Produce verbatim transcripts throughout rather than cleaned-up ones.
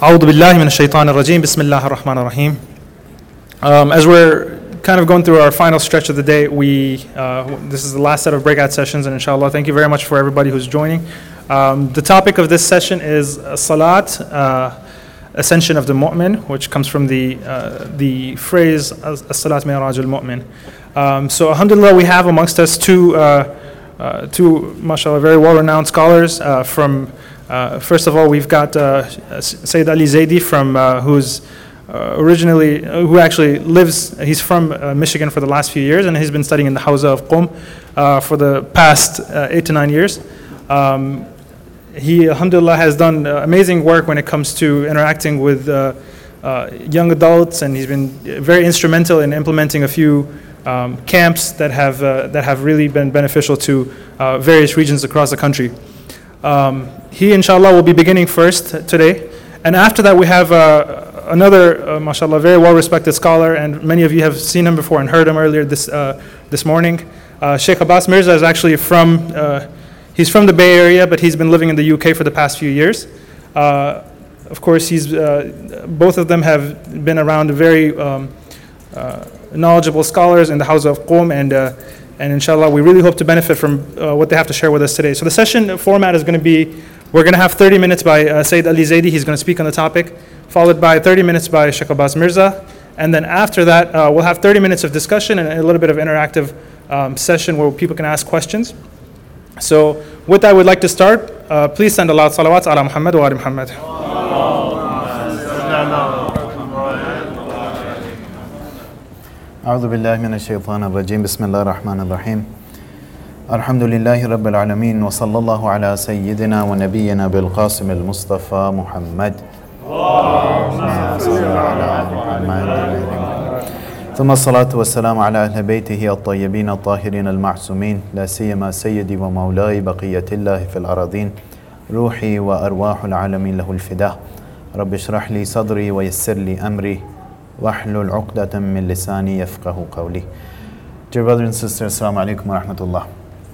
أعوذ بالله من الشيطان الرجيم بسم الله الرحمن الرحيم. Um, as we're kind of going through our final stretch of the day, we uh, this is the last set of breakout sessions, and inshallah, thank you very much for everybody who's joining. Um, the topic of this session is uh, Salat, uh, ascension of the mu'min, which comes from the uh, the phrase As-Salat Mi'raj al-Mu'min. Um, so alhamdulillah, we have amongst us two, uh, uh, two mashallah, very well-renowned scholars uh, from Uh, first of all, we've got uh, Sayyid Ali Zaidi from uh, who's uh, originally, uh, who actually lives, he's from uh, Michigan for the last few years, and he's been studying in the Hawza of Qum uh, for the past uh, eight to nine years. Um, he, alhamdulillah, has done uh, amazing work when it comes to interacting with uh, uh, young adults, and he's been very instrumental in implementing a few um, camps that have, uh, that have really been beneficial to uh, various regions across the country. Um, he, inshallah, will be beginning first today. And after that, we have uh, another, uh, mashallah, very well-respected scholar, and many of you have seen him before and heard him earlier this uh, this morning. Uh, Sheikh Abbas Mirza is actually from, uh, he's from the Bay Area, but he's been living in the U K for the past few years. Uh, of course, he's, uh, both of them have been around very um, uh, knowledgeable scholars in the Hawza of Qum, and uh, And inshallah, we really hope to benefit from uh, what they have to share with us today. So the session format is going to be, we're going to have thirty minutes by uh, Sayyid Ali Zaidi. He's going to speak on the topic, followed by thirty minutes by Sheikh Abbas Mirza. And then after that, uh, we'll have thirty minutes of discussion and a little bit of interactive um, session where people can ask questions. So with that, we'd like to start. Uh, please send a loud salawat ala Muhammad wa ali Muhammad. أعوذ بالله من الشيطان الرجيم بسم الله الرحمن الرحيم الحمد لله رب العالمين وصلى الله على سيدنا ونبينا بالقاسم المصطفى محمد ثم الصلاة والسلام على أهل بيته الطيبين الطاهرين المعصومين لا سيما سيدي ومولاي بقية الله في الأراضين روحي وأرواح العالمين له الفداء رب اشرح لي صدري ويسر لي أمري وَاحْلُلْ عُقْدَةً مِّن لِسَانِي يَفْقَهُ قَوْلِي. Dear brothers and sisters, assalamu alaikum wa rahmatullah.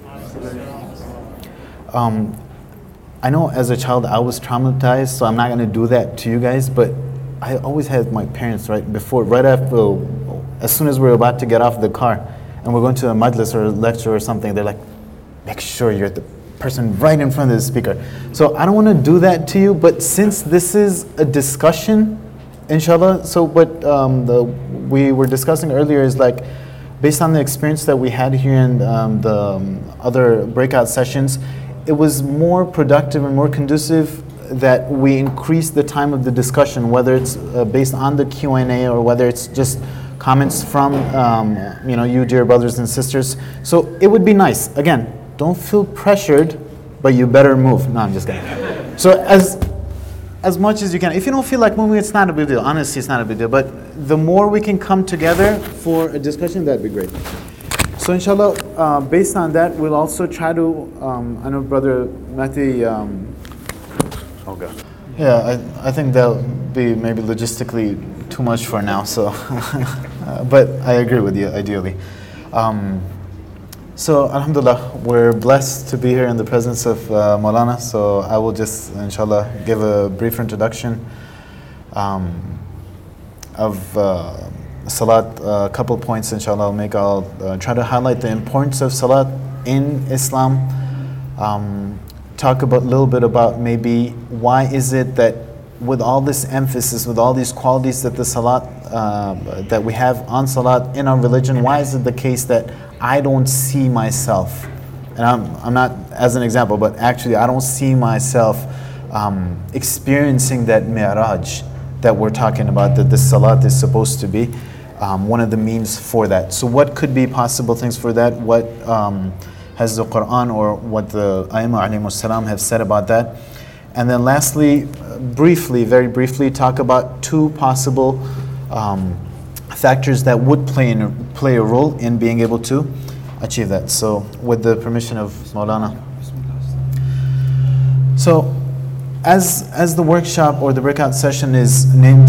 Um, I know as a child I was traumatized, so I'm not going to do that to you guys, but I always had my parents right before, right after, as soon as we we're about to get off the car and we're going to a majlis or a lecture or something, they're like, make sure you're the person right in front of the speaker. So I don't want to do that to you, but since this is a discussion, inshallah, so what um, the, we were discussing earlier is like, based on the experience that we had here in um, the um, other breakout sessions, it was more productive and more conducive that we increase the time of the discussion, whether it's uh, based on the Q and A or whether it's just comments from um, you know, you dear brothers and sisters. So it would be nice. Again, don't feel pressured, but you better move. No, I'm just kidding. So as As much as you can. If you don't feel like moving, it's not a big deal. Honestly, it's not a big deal. But the more we can come together for a discussion, that'd be great. So inshallah, uh, based on that, we'll also try to, um, I know Brother Mehdi, um, oh God. Yeah, I, I think that'll be maybe logistically too much for now, so. uh, but I agree with you, ideally. Um, So, alhamdulillah, we're blessed to be here in the presence of uh, Maulana. So, I will just, inshallah, give a brief introduction um, of uh, Salat. A couple points, inshallah, I'll make. I'll uh, try to highlight the importance of Salat in Islam. Um, talk about a little bit about maybe why is it that with all this emphasis, with all these qualities that the Salat, uh, that we have on Salat in our religion, why is it the case that I don't see myself, and I'm, I'm not as an example, but actually I don't see myself um, experiencing that mi'raj that we're talking about, that this salat is supposed to be um, one of the means for that. So what could be possible things for that? What um, has the Quran or what the Aimah alayhimus salam have said about that? And then lastly, briefly, very briefly, talk about two possible um, factors that would play in, play a role in being able to achieve that. So, with the permission of Maulana. So, as as the workshop or the breakout session is named.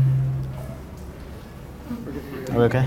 Are we okay?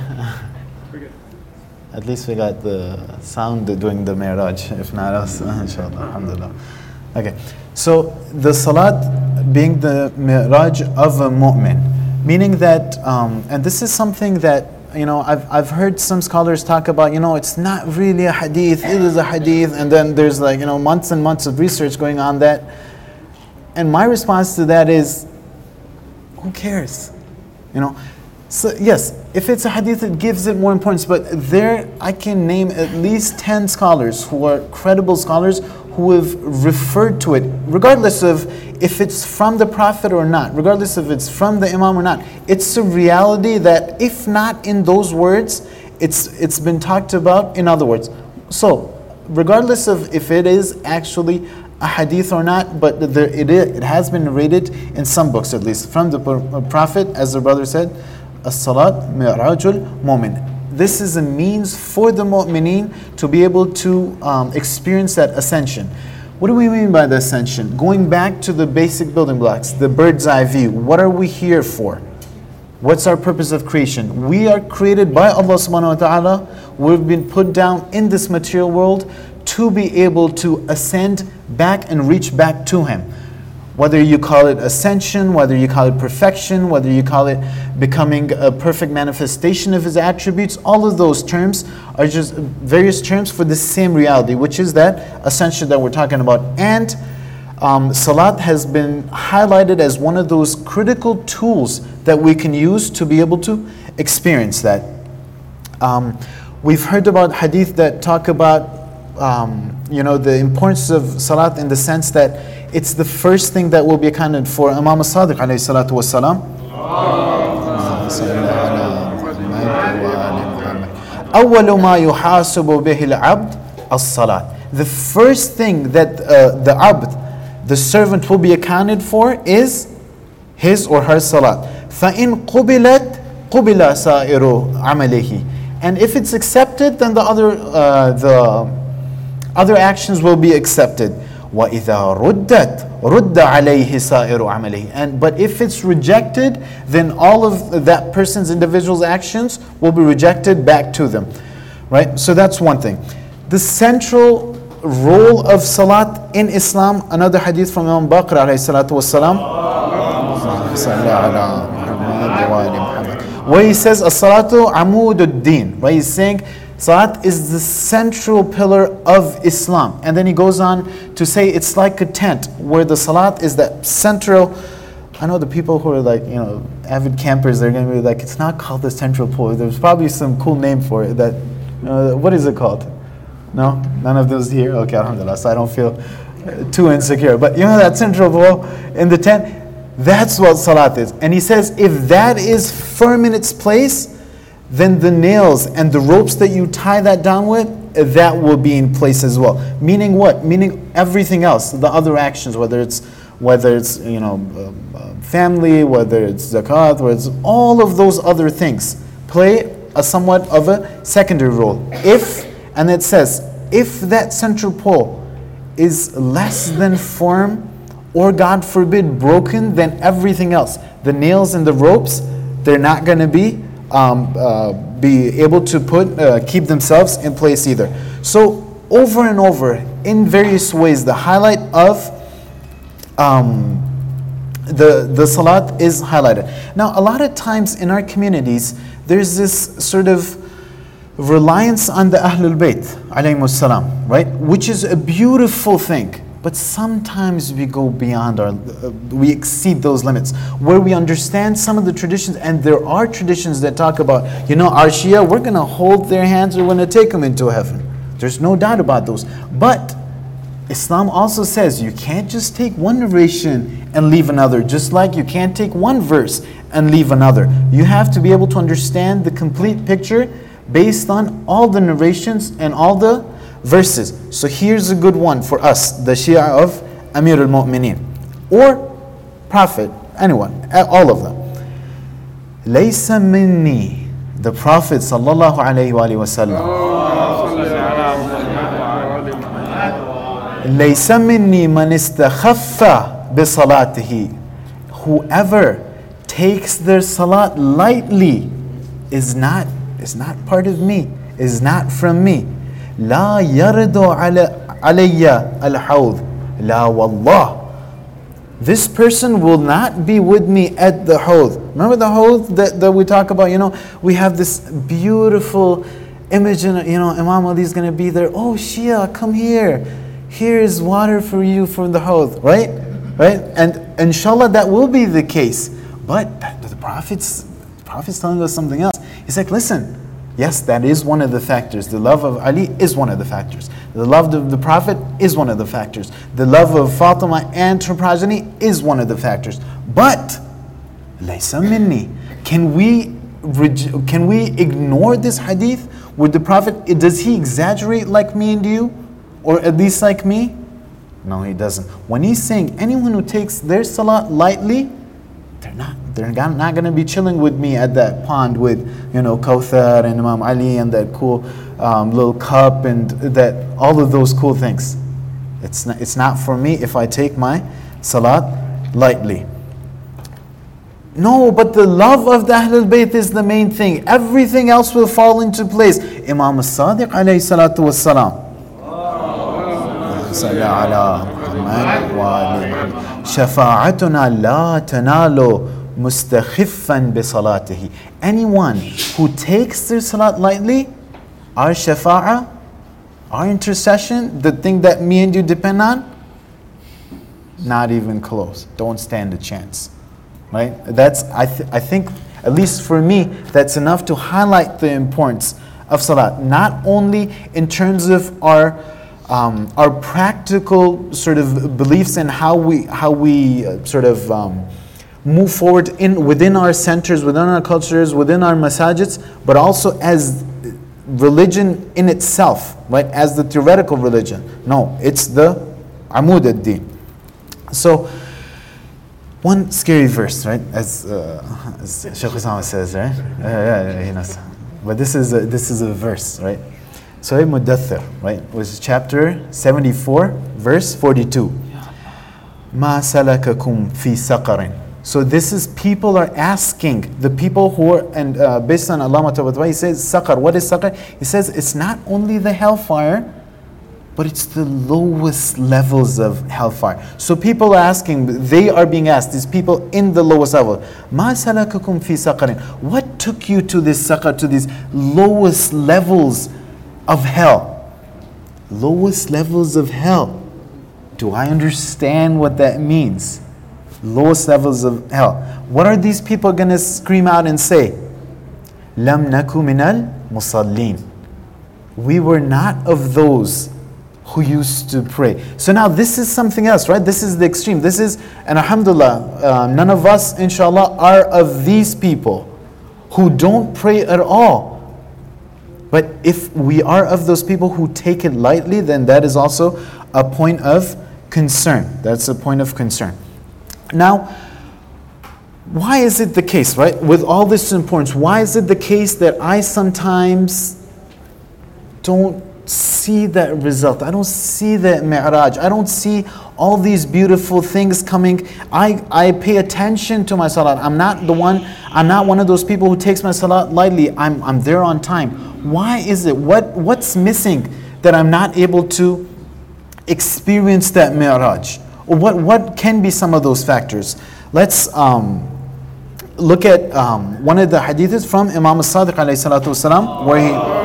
At least we got the sound doing the mi'raj. If not else, inshallah, alhamdulillah. Okay. So the salat being the mi'raj of a mu'min. Meaning that, um, and this is something that, you know, I've, I've heard some scholars talk about, you know, it's not really a hadith, it is a hadith, and then there's like, you know, months and months of research going on that. And my response to that is, who cares? You know, so yes, if it's a hadith, it gives it more importance, but there I can name at least ten scholars who are credible scholars who have referred to it, regardless of if it's from the Prophet or not, regardless if it's from the Imam or not. It's a reality that if not in those words, it's it's been talked about in other words. So, regardless of if it is actually a hadith or not, but there, it, it has been narrated in some books at least, from the Prophet, as the brother said, as-salat mi'rajul mu'min. This is a means for the mu'mineen to be able to um, experience that ascension. What do we mean by the ascension? Going back to the basic building blocks, the bird's eye view. What are we here for? What's our purpose of creation? We are created by Allah subhanahu wa ta'ala. We've been put down in this material world to be able to ascend back and reach back to Him. Whether you call it ascension, whether you call it perfection, whether you call it becoming a perfect manifestation of His attributes, all of those terms are just various terms for the same reality, which is that ascension that we're talking about. And um, Salat has been highlighted as one of those critical tools that we can use to be able to experience that. Um, we've heard about hadith that talk about Um, you know, the importance of salat in the sense that it's the first thing that will be accounted for. Imam as-Sadiq alayhi salatu was salam. أول ما يحاسب به العبد الصلاة. The first thing that uh, the abd, the servant, will be accounted for is his or her salat. فإن قبلت قبل سائر عمله. And if it's accepted, then the other uh, the other actions will be accepted. وَإِذَا رُدَّتْ رُدَّ عَلَيْهِ سَائِرُ عَمَلِهِ. And but if it's rejected, then all of that person's individual's actions will be rejected back to them. Right? So that's one thing. The central role of salat in Islam, another hadith from Imam Baqir alayhi salatu wassalam, where he says, as-salatu amudud-din, right? He's saying salat is the central pillar of Islam. And then he goes on to say it's like a tent where the salat is that central. I know the people who are like, you know, avid campers, they're going to be like, it's not called the central pole. There's probably some cool name for it. That, uh, what is it called? No? None of those here? Okay, alhamdulillah. So I don't feel too insecure. But you know that central pole in the tent? That's what salat is. And he says, if that is firm in its place, then the nails and the ropes that you tie that down with, that will be in place as well. Meaning what? Meaning everything else, the other actions, whether it's whether it's you know uh, family, whether it's zakat, whether it's all of those other things, play a somewhat of a secondary role. If, and it says, if that central pole is less than firm, or God forbid broken, then everything else, the nails and the ropes, they're not going to be Um, uh, be able to put uh, keep themselves in place either. So over and over, in various ways, the highlight of um, the the salat is highlighted. Now, a lot of times in our communities, there's this sort of reliance on the Ahlul Bayt, alayhimus salam, right? Which is a beautiful thing. But sometimes we go beyond our, uh, we exceed those limits, where we understand some of the traditions, and there are traditions that talk about, you know, our Shia, we're going to hold their hands, we're going to take them into heaven. There's no doubt about those. But Islam also says you can't just take one narration and leave another, just like you can't take one verse and leave another. You have to be able to understand the complete picture based on all the narrations and all the verses. So here's a good one for us, the Shia of Amir al-Mu'mineen or Prophet, anyone, all of them. Laysa minni, the Prophet sallallahu alayhi wa sallam. Laysa minni man istakhaffa bi salatihi. Whoever takes their salat lightly is not is not part of me, is not from me. لا يرد على علي الحوض لا والله this person will not be with me at the Hawd. Remember the Hawd that, that we talk about? You know, we have this beautiful image, in, you know, Imam Ali is going to be there. Oh, Shia, come here. Here is water for you from the Hawd, right? Right? And inshallah, that will be the case. But the Prophet's, the Prophet's telling us something else. He's like, listen, yes, that is one of the factors. The love of Ali is one of the factors. The love of the Prophet is one of the factors. The love of Fatima and her progeny is one of the factors. But, laysa minni. Can we, can we ignore this hadith with the Prophet? Does he exaggerate like me and you? Or at least like me? No, he doesn't. When he's saying anyone who takes their salat lightly, they're not they're not going to be chilling with me at that pond with, you know, Kawthar and Imam Ali and that cool um, little cup and that all of those cool things. It's not, it's not for me if I take my salat lightly. No, but the love of the Ahlul Bayt is the main thing. Everything else will fall into place. Imam as-Sadiq alayhi salatu wassalam. صلى على محمد وآل محمد شفاعتنا لا تنال مستخفا بصلاته. Anyone who takes their salat lightly, our shafa'a, our intercession, the thing that me and you depend on, not even close. Don't stand a chance. Right? That's I th- I think, at least for me, that's enough to highlight the importance of salat. Not only in terms of our Um, our practical sort of beliefs and how we how we uh, sort of um, move forward in within our centers, within our cultures, within our masajids, but also as religion in itself, right? As the theoretical religion. No, it's the amud ad-din. So, one scary verse, right? As, uh, as Shaykh Usama says, right? Uh, yeah, yeah, he knows. But this is a, this is a verse, right? Surah Mudaththir, right, which is chapter seventy-four, verse forty-two. Ma salakakum fi saqarin. So this is, people are asking, the people who are, and uh, based on Allama Tabatabai, he says, saqar, what is saqar? He says it's not only the hellfire, but it's the lowest levels of hellfire. So people are asking, they are being asked, these people in the lowest level, Ma salakakum fi saqarin. What took you to this saqar, to these lowest levels of hell? Lowest levels of hell. Do I understand what that means? Lowest levels of hell. What are these people going to scream out and say? Lam naku minal musallin. We were not of those who used to pray. So now this is something else, right? This is the extreme. This is, and alhamdulillah, uh, none of us, inshallah, are of these people who don't pray at all. But if we are of those people who take it lightly, then that is also a point of concern. That's a point of concern. Now, why is it the case, right? With all this importance, why is it the case that I sometimes don't see that result? I don't see that mi'raj. I don't see all these beautiful things coming. I, I pay attention to my salat. I'm not the one, I'm not one of those people who takes my salat lightly. I'm, I'm there on time. Why is it? What, what's missing that I'm not able to experience that mi'raj? Or what, what can be some of those factors? Let's um, look at um, one of the hadiths from Imam as-Sadiq alayhi salatu wasalam, where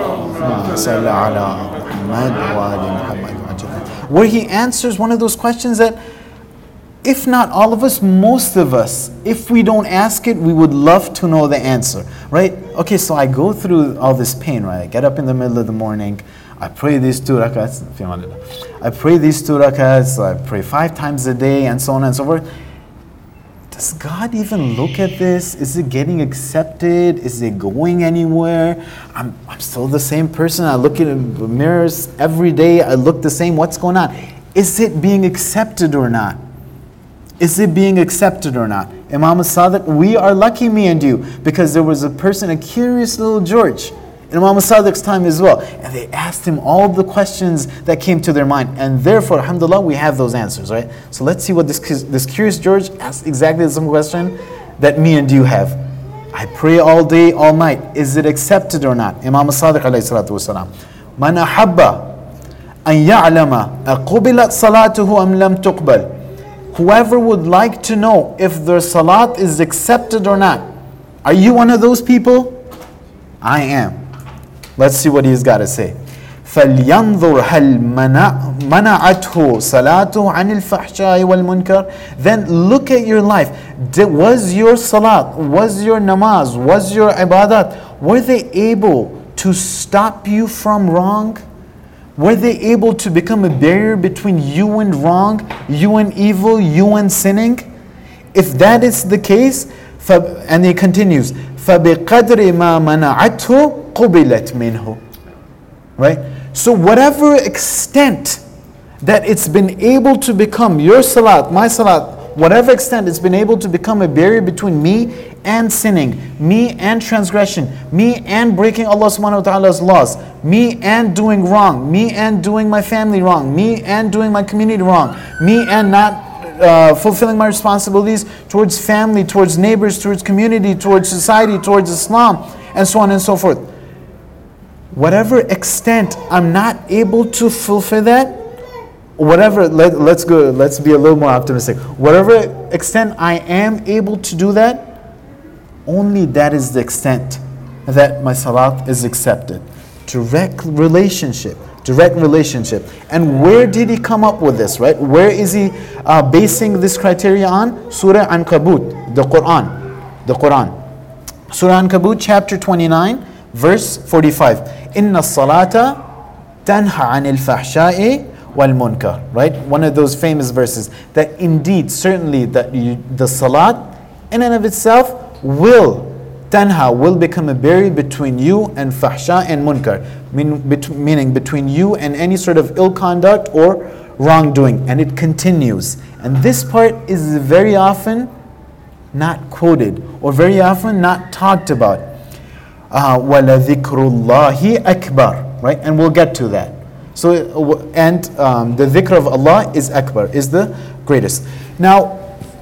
he where he answers one of those questions that, if not all of us, most of us, if we don't ask it, we would love to know the answer, right? Okay, so I go through all this pain, right? I get up in the middle of the morning, I pray these two rakats, I pray these two rakats, I pray five times a day, and so on and so forth. Does God even look at this? Is it getting accepted? Is it going anywhere? I'm, I'm still the same person. I look in the mirrors every day. I look the same. What's going on? Is it being accepted or not? Is it being accepted or not? Imam as-Sadiq, we are lucky, me and you, because there was a person, a curious little George, in Imam as-Sadiq's time as well. And they asked him all the questions that came to their mind. And therefore, alhamdulillah, we have those answers, right? So let's see what this, this curious George asked exactly the same question that me and you have. I pray all day, all night. Is it accepted or not? Imam as-Sadiq alayhi salatu wasalam. Man ahabba an ya'lama aqbilat salatuhu am lam tuqbal. whoever would like to know if their salat is accepted or not. Are you one of those people? I am. Let's see what he's got to say. فَلْيَنْظُرْ هَلْ مَنَعَتْهُ صَلَاتُهُ عَنِ الْفَحْشَاءِ وَالْمُنْكَرِ. Then look at your life. Did, was your salat, was your namaz, was your ibadat, were they able to stop you from wrong? Were they able to become a barrier between you and wrong, you and evil, you and sinning? If that is the case, and he continues, فَبِقَدْرِ مَا مَنَعَتْهُ قُبِلَتْ مِنْهُ. Right? So whatever extent that it's been able to become your salat, my salat, whatever extent it's been able to become a barrier between me and sinning, me and transgression, me and breaking Allah subhanahu wa ta'ala's laws, me and doing wrong, me and doing my family wrong, me and doing my community wrong, me and not uh, fulfilling my responsibilities towards family, towards neighbors, towards community, towards society, towards Islam, and so on and so forth. Whatever extent I'm not able to fulfill that, whatever, let, let's go, let's be a little more optimistic. Whatever extent I am able to do that, only that is the extent that my salat is accepted. Direct relationship, direct relationship. And where did he come up with this, right? Where is he uh, basing this criteria on? Surah Ankabut, the Quran, the Quran. Surah Ankabut, chapter twenty-nine, verse forty-five. Inna salata tanha anil fahsha'i wal munkar. Right? One of those famous verses. That indeed, certainly, that you, the salat in and of itself will, tanha, will become a barrier between you and fahsha and munkar. Mean, bet, meaning between you and any sort of ill conduct or wrongdoing. And it continues. And this part is very often not quoted or very often not talked about. Uh, وَلَذِكْرُ اللَّهِ أَكْبَرُ. Right? And we'll get to that. So, and um, the dhikr of Allah is akbar, is the greatest. Now,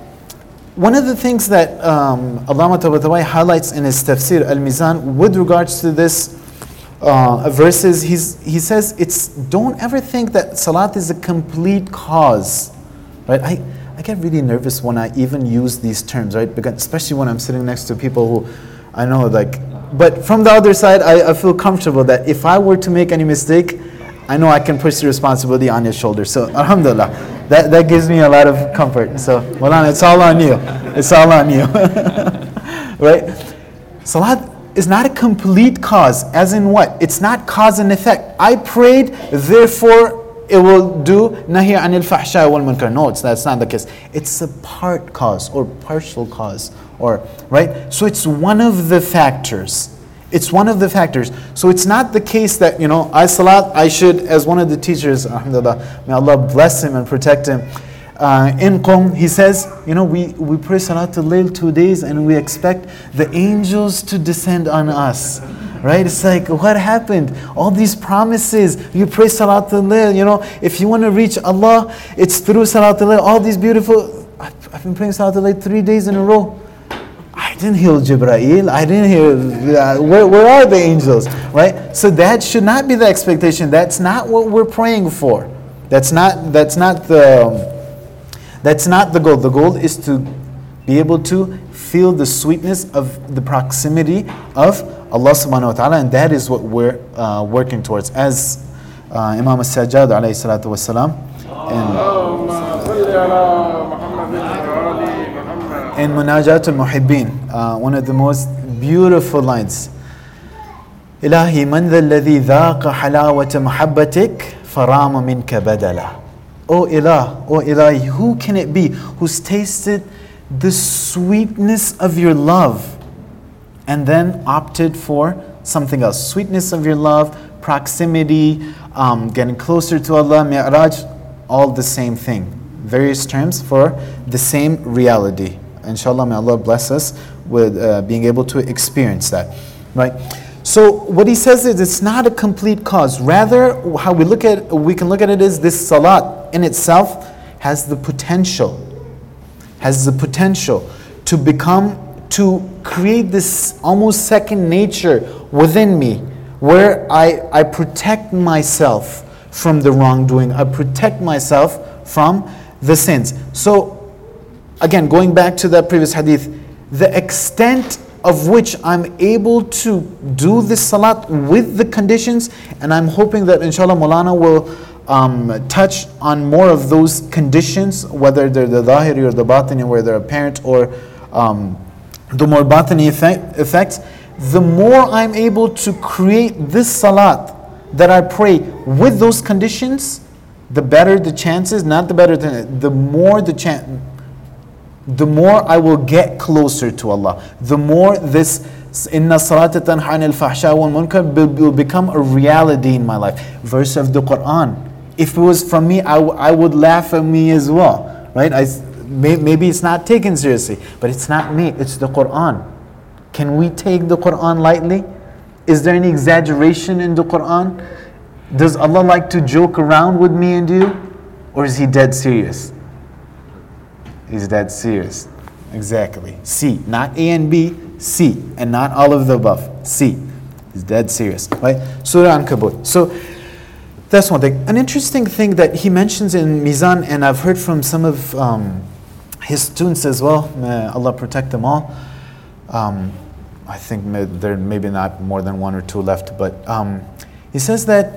one of the things that um, Allama Tabatabai highlights in his tafsir Al-Mizan with regards to this uh, verses, he's, he says, it's, don't ever think that salat is a complete cause. Right? I, I get really nervous when I even use these terms, right? Because especially when I'm sitting next to people who I know, like, but from the other side, I, I feel comfortable that if I were to make any mistake, I know I can push the responsibility on your shoulders. So, alhamdulillah, that, that gives me a lot of comfort. So, Maulana, it's all on you. It's all on you. Right? Salat is not a complete cause, as in what? It's not cause and effect. I prayed, therefore it will do nahi anil fahsha wal munkar. No, it's, that's not the case. It's a part cause or partial cause. Or, right? So it's one of the factors. It's one of the factors. So it's not the case that, you know, I salat, I should, as one of the teachers, alhamdulillah, may Allah bless him and protect him. Uh, in Qum, he says, you know, we, we pray salat al-layl two days and we expect the angels to descend on us. Right? It's like, what happened? All these promises. You pray salat al-layl, you know, if you want to reach Allah, it's through salat al-layl. All these beautiful, I've, I've been praying salat al-layl three days in a row. I didn't hear Jibreel, I didn't hear, uh, where, where are the angels, right? So that should not be the expectation. That's not what we're praying for. That's not, that's not the, that's not the goal. The goal is to be able to feel the sweetness of the proximity of Allah subhanahu wa ta'ala, and that is what we're uh, working towards. As uh, Imam As-Sajjad alayhi salatu wasalam, in Munajat al-Muhibbin, uh, one of the most beautiful lines. Ilahi man dha alladhi dhaqa halawata muhabbatik farama minka badala. O Ilah, O Ilahi, who can it be who's tasted the sweetness of your love and then opted for something else? Sweetness of your love, proximity, um, getting closer to Allah, mi'raj, all the same thing. Various terms for the same reality. Inshallah, may Allah bless us with uh, being able to experience that, right? So what he says is it's not a complete cause. Rather, how we look at we can look at it is this salat in itself has the potential, has the potential to become, to create this almost second nature within me, where I I protect myself from the wrongdoing, I protect myself from the sins. So again, going back to that previous hadith, the extent of which I'm able to do this salat with the conditions, and I'm hoping that inshallah Maulana will um, touch on more of those conditions, whether they're the zahiri or the batini, where they're apparent, or um, the more batini effect, effects, the more I'm able to create this salat that I pray with those conditions, the better the chances, not the better than the more the chance, the more I will get closer to Allah. The more this inna salata tanha anil fahsha wal munkar will become a reality in my life. Verse of the Quran. If it was from me, I, w- I would laugh at me as well, right? I, may, maybe it's not taken seriously, but it's not me, it's the Quran. Can we take the Quran lightly? Is there any exaggeration in the Quran? Does Allah like to joke around with me and you? Or is He dead serious? He's dead serious. Exactly. C. Not A and B, C. And not all of the above. C. He's dead serious. Right? Surah Ankabut. So that's one thing. An interesting thing that he mentions in Mizan, and I've heard from some of um, his students as well, may Allah protect them all. Um, I think may, there may be not more than one or two left, but um, he says that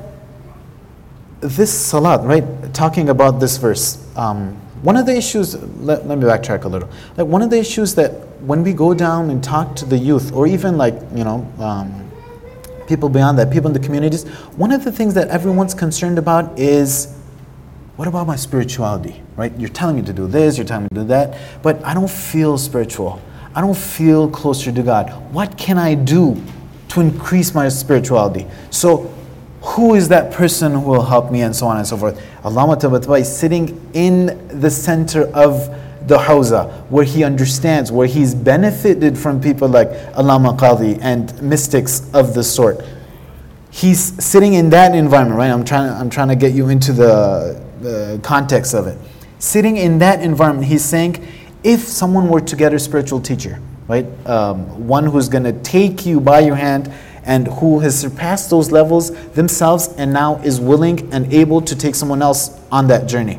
this salat, right, talking about this verse, um, one of the issues, let, let me backtrack a little, like one of the issues that when we go down and talk to the youth, or even like, you know, um, people beyond that, people in the communities, one of the things that everyone's concerned about is, what about my spirituality, right? You're telling me to do this, you're telling me to do that, but I don't feel spiritual. I don't feel closer to God. What can I do to increase my spirituality? So who is that person who will help me, and so on and so forth? Allama Tabatabai is sitting in the center of the Hawza, where he understands, where he's benefited from people like Allama Qadhi and mystics of the sort. He's sitting in that environment, right? I'm trying, I'm trying to get you into the, the context of it. Sitting in that environment, he's saying, if someone were to get a spiritual teacher, right? Um, one who's going to take you by your hand and who has surpassed those levels themselves and now is willing and able to take someone else on that journey.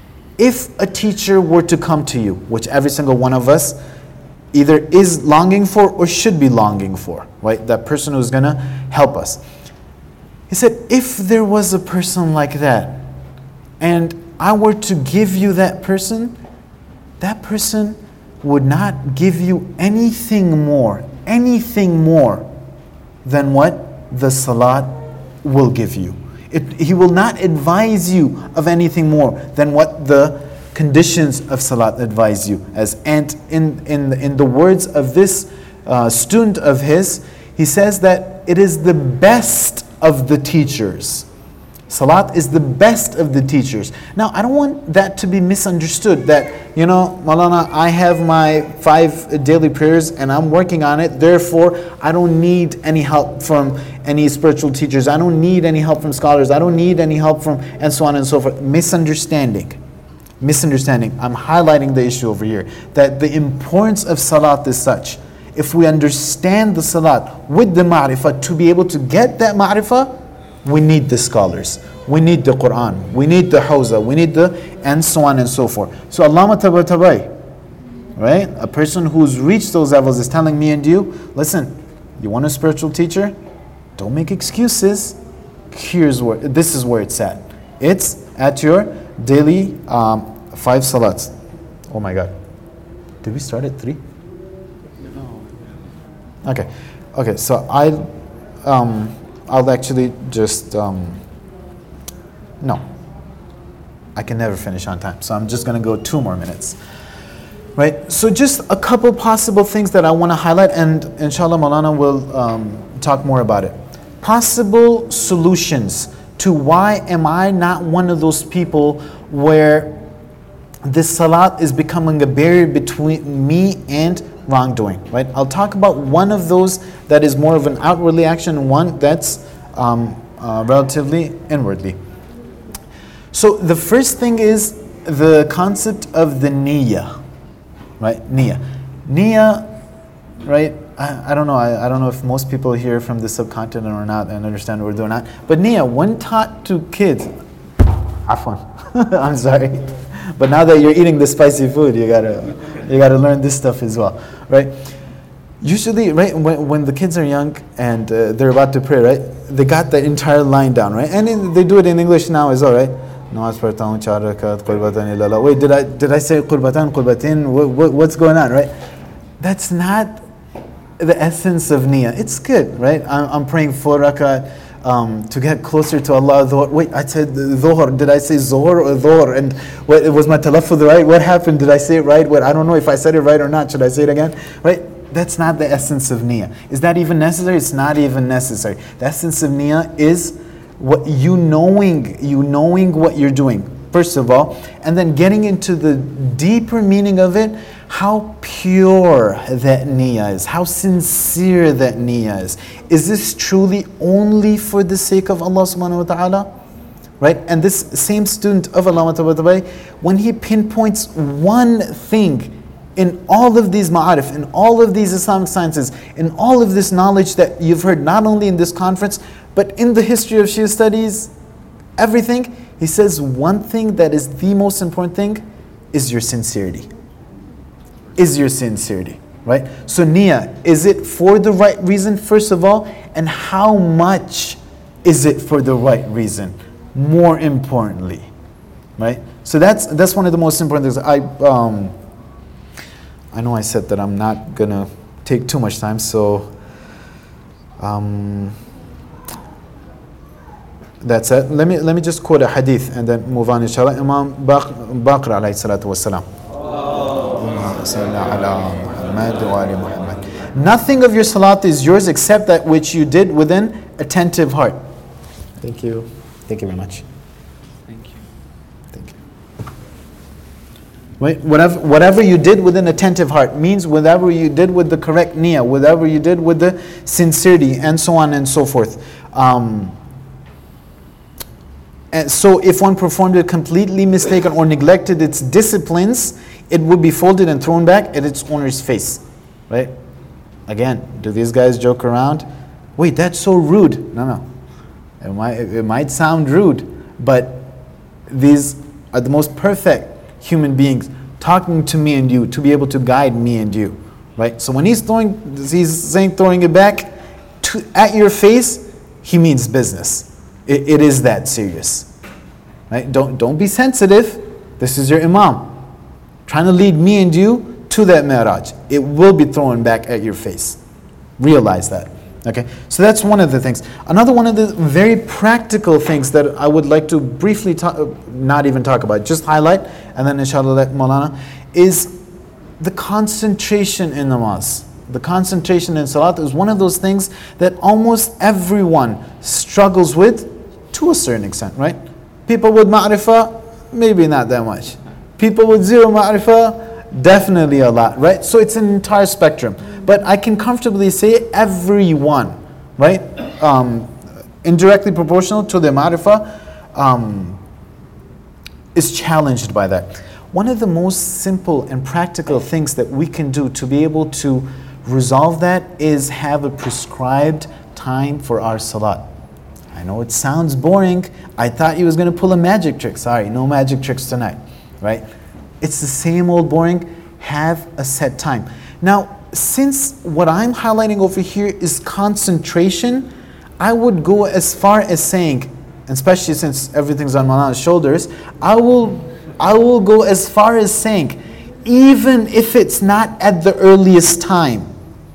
If a teacher were to come to you, which every single one of us either is longing for or should be longing for, right? That person who's going to help us. He said, if there was a person like that and I were to give you that person, that person would not give you anything more, anything more than what the salat will give you. It, he will not advise you of anything more than what the conditions of salat advise you as. And in, in, in the words of this uh, student of his, he says that it is the best of the teachers. Salat is the best of the teachers. Now, I don't want that to be misunderstood, that, you know, Maulana, I have my five daily prayers and I'm working on it, therefore I don't need any help from any spiritual teachers, I don't need any help from scholars, I don't need any help from, and so on and so forth. Misunderstanding. Misunderstanding. I'm highlighting the issue over here, that the importance of salat is such. If we understand the salat with the ma'rifah, to be able to get that ma'rifah, we need the scholars, we need the Quran, we need the Hawza, we need the, and so on and so forth. So Allama Tabatabai, right? A person who's reached those levels is telling me and you, listen, you want a spiritual teacher? Don't make excuses. Here's where, this is where it's at. It's at your daily um, five salats. Oh my God. Did we start at three? No. Okay. Okay, so I, um, I'll actually just, um, no, I can never finish on time. So I'm just going to go two more minutes. Right? So just a couple possible things that I want to highlight, and inshallah Maulana will um, talk more about it. Possible solutions to why am I not one of those people where this salat is becoming a barrier between me and wrongdoing, right? I'll talk about one of those that is more of an outwardly action, and one that's um, uh, relatively inwardly. So the first thing is the concept of the niyyah, right? Niyyah. Niyyah, right? I, I don't know. I, I don't know if most people here from the subcontinent or not and understand Urdu or not. But niyyah, when taught to kids, afwan, I'm sorry. But now that you're eating the spicy food, you gotta you gotta learn this stuff as well, right? Usually, right, when, when the kids are young and uh, they're about to pray, right, they got the entire line down, right? And in, they do it in English now as well, right? Namaz padhta hun, char rakat, qurbatan illallah. Wait, did I did I say qurbatan, qurbatin? What, what, what's going on, right? That's not the essence of niyyah. It's good, right? I'm, I'm praying four rakat um, to get closer to Allah. Dhuhr. Wait, I said dhuhr. Did I say zuhr or dhuhr? And what, was my talaffuz right? What happened? Did I say it right? What, I don't know if I said it right or not. Should I say it again? Right? That's not the essence of niyyah. Is that even necessary? It's not even necessary. The essence of niyyah is what you knowing, you knowing what you're doing, first of all, and then getting into the deeper meaning of it, how pure that niyyah is, how sincere that niyyah is. Is this truly only for the sake of Allah subhanahu wa ta'ala? Right? And this same student of Allah, when he pinpoints one thing in all of these ma'arif, in all of these Islamic sciences, in all of this knowledge that you've heard not only in this conference, but in the history of Shia studies, everything, he says one thing that is the most important thing is your sincerity. Is your sincerity, right? So niyyah, is it for the right reason, first of all, and how much is it for the right reason, more importantly, right? So that's that's one of the most important things. I um, I know I said that I'm not gonna take too much time, so um, that's it. Let me let me just quote a hadith and then move on, inshallah. Imam Baqir alayhi salatu wassalam. Nothing of your salat is yours except that which you did with an attentive heart. Thank you. Thank you very much. Thank you. Thank you. Right? Whatever, whatever you did with an attentive heart means whatever you did with the correct niyyah, whatever you did with the sincerity, and so on and so forth. Um, and so if one performed it completely mistaken or neglected its disciplines, it would be folded and thrown back at its owner's face. Right? Again, do these guys joke around? Wait, that's so rude. No, no. It might, it might sound rude, but these are the most perfect human beings talking to me and you to be able to guide me and you, right? So when he's throwing, he's saying throwing it back to, at your face, he means business. It, it is that serious, right? Don't don't be sensitive. This is your imam trying to lead me and you to that mi'raj. It will be thrown back at your face. Realize that. Okay, so that's one of the things. Another one of the very practical things that I would like to briefly talk, not even talk about, just highlight, and then inshallah let Maulana, is the concentration in namaz. The concentration in salat is one of those things that almost everyone struggles with to a certain extent, right? People with ma'rifah, maybe not that much. People with zero ma'rifah, definitely a lot, right? So it's an entire spectrum. But I can comfortably say everyone, right? Um, indirectly proportional to the ma'rifah um, is challenged by that. One of the most simple and practical things that we can do to be able to resolve that is have a prescribed time for our salat. I know it sounds boring. I thought he was going to pull a magic trick. Sorry, no magic tricks tonight, right? It's the same old boring. Have a set time. Now, since what I'm highlighting over here is concentration, I would go as far as saying, and especially since everything's on Maulana's shoulders, I will, I will go as far as saying, even if it's not at the earliest time,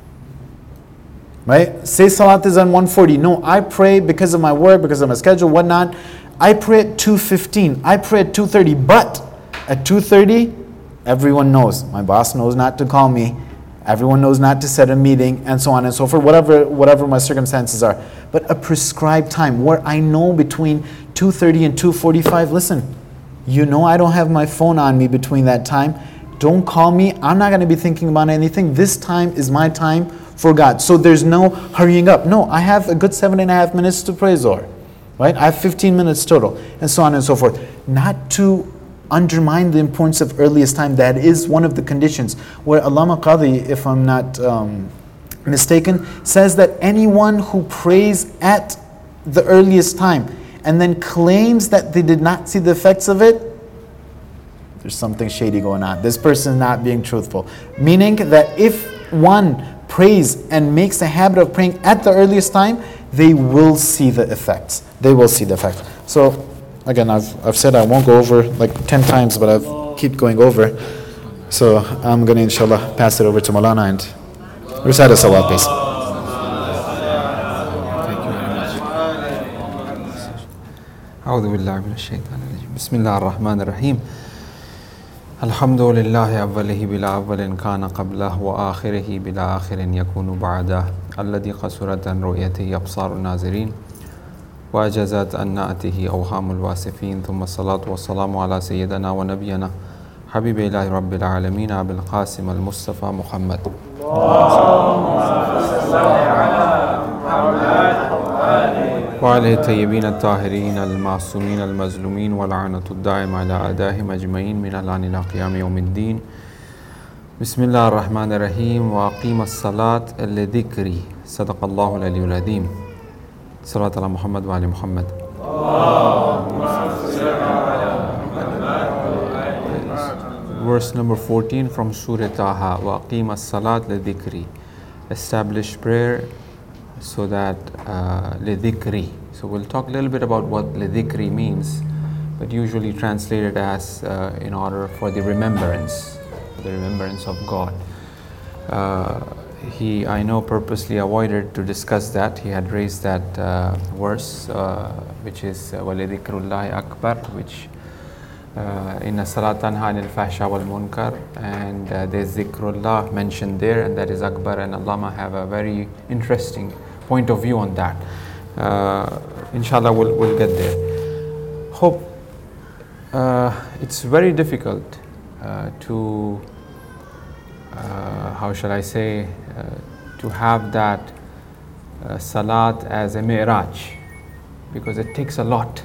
right? Say salat is on one forty. No, I pray because of my work, because of my schedule, whatnot. I pray at two fifteen. I pray at two thirty. But at two thirty, everyone knows. My boss knows not to call me. Everyone knows not to set a meeting, and so on and so forth, whatever, whatever my circumstances are. But a prescribed time where I know between two thirty and two forty-five, listen, you know I don't have my phone on me between that time. Don't call me. I'm not going to be thinking about anything. This time is my time for God. So there's no hurrying up. No, I have a good seven and a half minutes to pray Zohar, right? I have fifteen minutes total, and so on and so forth. Not to undermine the importance of earliest time. That is one of the conditions where Allama Qadhi, if I'm not um, mistaken, says that anyone who prays at the earliest time and then claims that they did not see the effects of it, there's something shady going on. This person is not being truthful. Meaning that if one prays and makes a habit of praying at the earliest time, they will see the effects. They will see the effects. So, again, I've, I've said I won't go over like ten times, but I've keep going over. So I'm going to, inshallah, pass it over to Maulana and recite a salawat, please. أعوذ بالله من الشيطان الرجيم بسم الله الرحمن الرحيم الحمد لله أوله بلا أول كان قبله وآخره بلا آخر يكون بعده الذي قصرت عن رؤيته أبصار الناظرين وأجزت عن نعته أوهام الواصفين ثم الصلاة والسلام على سيدنا ونبينا حبيب إله رب العالمين أبي القاسم المصطفى محمد وعلى الطيبين الطاهرين المعصومين المظلومين ولعنة الدائم على أعدائهم أجمعين من الآن إلى قيام يوم الدين بسم الله الرحمن الرحيم وأقيم الصلاة لذكري صدق الله العلي العظيم صلاة على محمد وعلى محمد. Verse number fourteen from Surah Taha. وَأَقِيمَ الصَّلَاةَ لِذِكْرِي. Establish prayer so that uh, لِذِكْرِي. So we'll talk a little bit about what لِذِكْرِي means, but usually translated as uh, in order for the remembrance, the remembrance of God. Uh, he, I know, purposely avoided to discuss that. He had raised that uh, verse, uh, which is وَلِذِكْرُ اللَّهِ أَكْبَرُ, which Uh, in a salatan hanil fahsha wal munkar, and uh, there's zikrullah mentioned there, and that is akbar, and Allah have a very interesting point of view on that. Uh, inshallah, we'll, we'll get there. Hope uh, it's very difficult uh, to, uh, how shall I say, uh, to have that uh, salat as a mi'raj, because it takes a lot.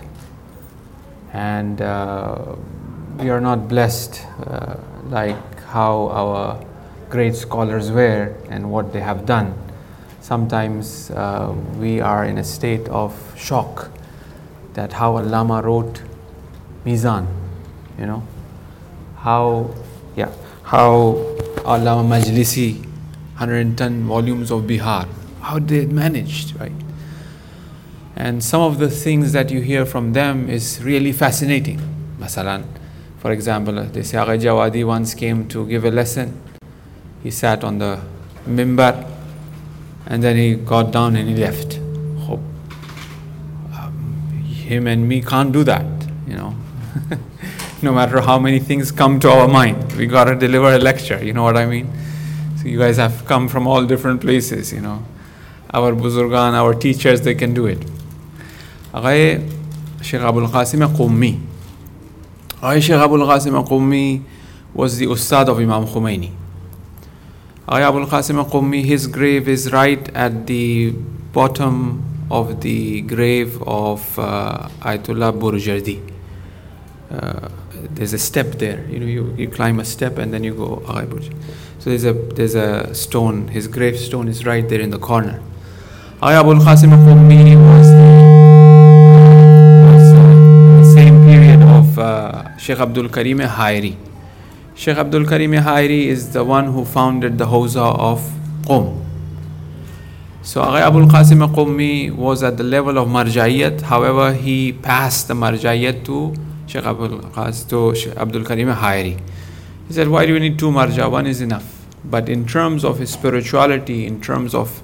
And uh, we are not blessed uh, like how our great scholars were and what they have done. Sometimes uh, we are in a state of shock that how Allama wrote Mizan, you know, how, yeah, how Allama Majlisi, one hundred ten volumes of Bihar, how they managed, right? And some of the things that you hear from them is really fascinating. Masalan, for example, they say Agha Jawadi once came to give a lesson. He sat on the mimbar and then he got down and he left. Hope um, him and me can't do that, you know. No matter how many things come to our mind, we gotta deliver a lecture, you know what I mean? So you guys have come from all different places, you know. Our Buzurgan, our teachers, they can do it. Aghay Shaykh Abul Qasim Qummi. Aghay Shaykh Abul Qasim Qummi was the Ustad of Imam Khomeini. Aghay Abul Qasim Qummi, his grave is right at the bottom of the grave of uh, Ayatollah Burjardi. Uh, there's a step there, you know, you, you climb a step and then you go Aghay Burjardi. So there's a there's a stone, his gravestone is right there in the corner. Aghay Abul Qasim Qummi was the Uh, Sheikh Abdul Karim Hairi. Sheikh Abdul Karim Hairi is the one who founded the Hawza of Qum. So Aghay Abul Qasim Qummi was at the level of Marjaiyat. However, he passed the Marjaiyat to Sheikh Abdul, to Sheikh Abdul Karim Hairi. He said, why do you need two marja? One is enough. But in terms of his spirituality, in terms of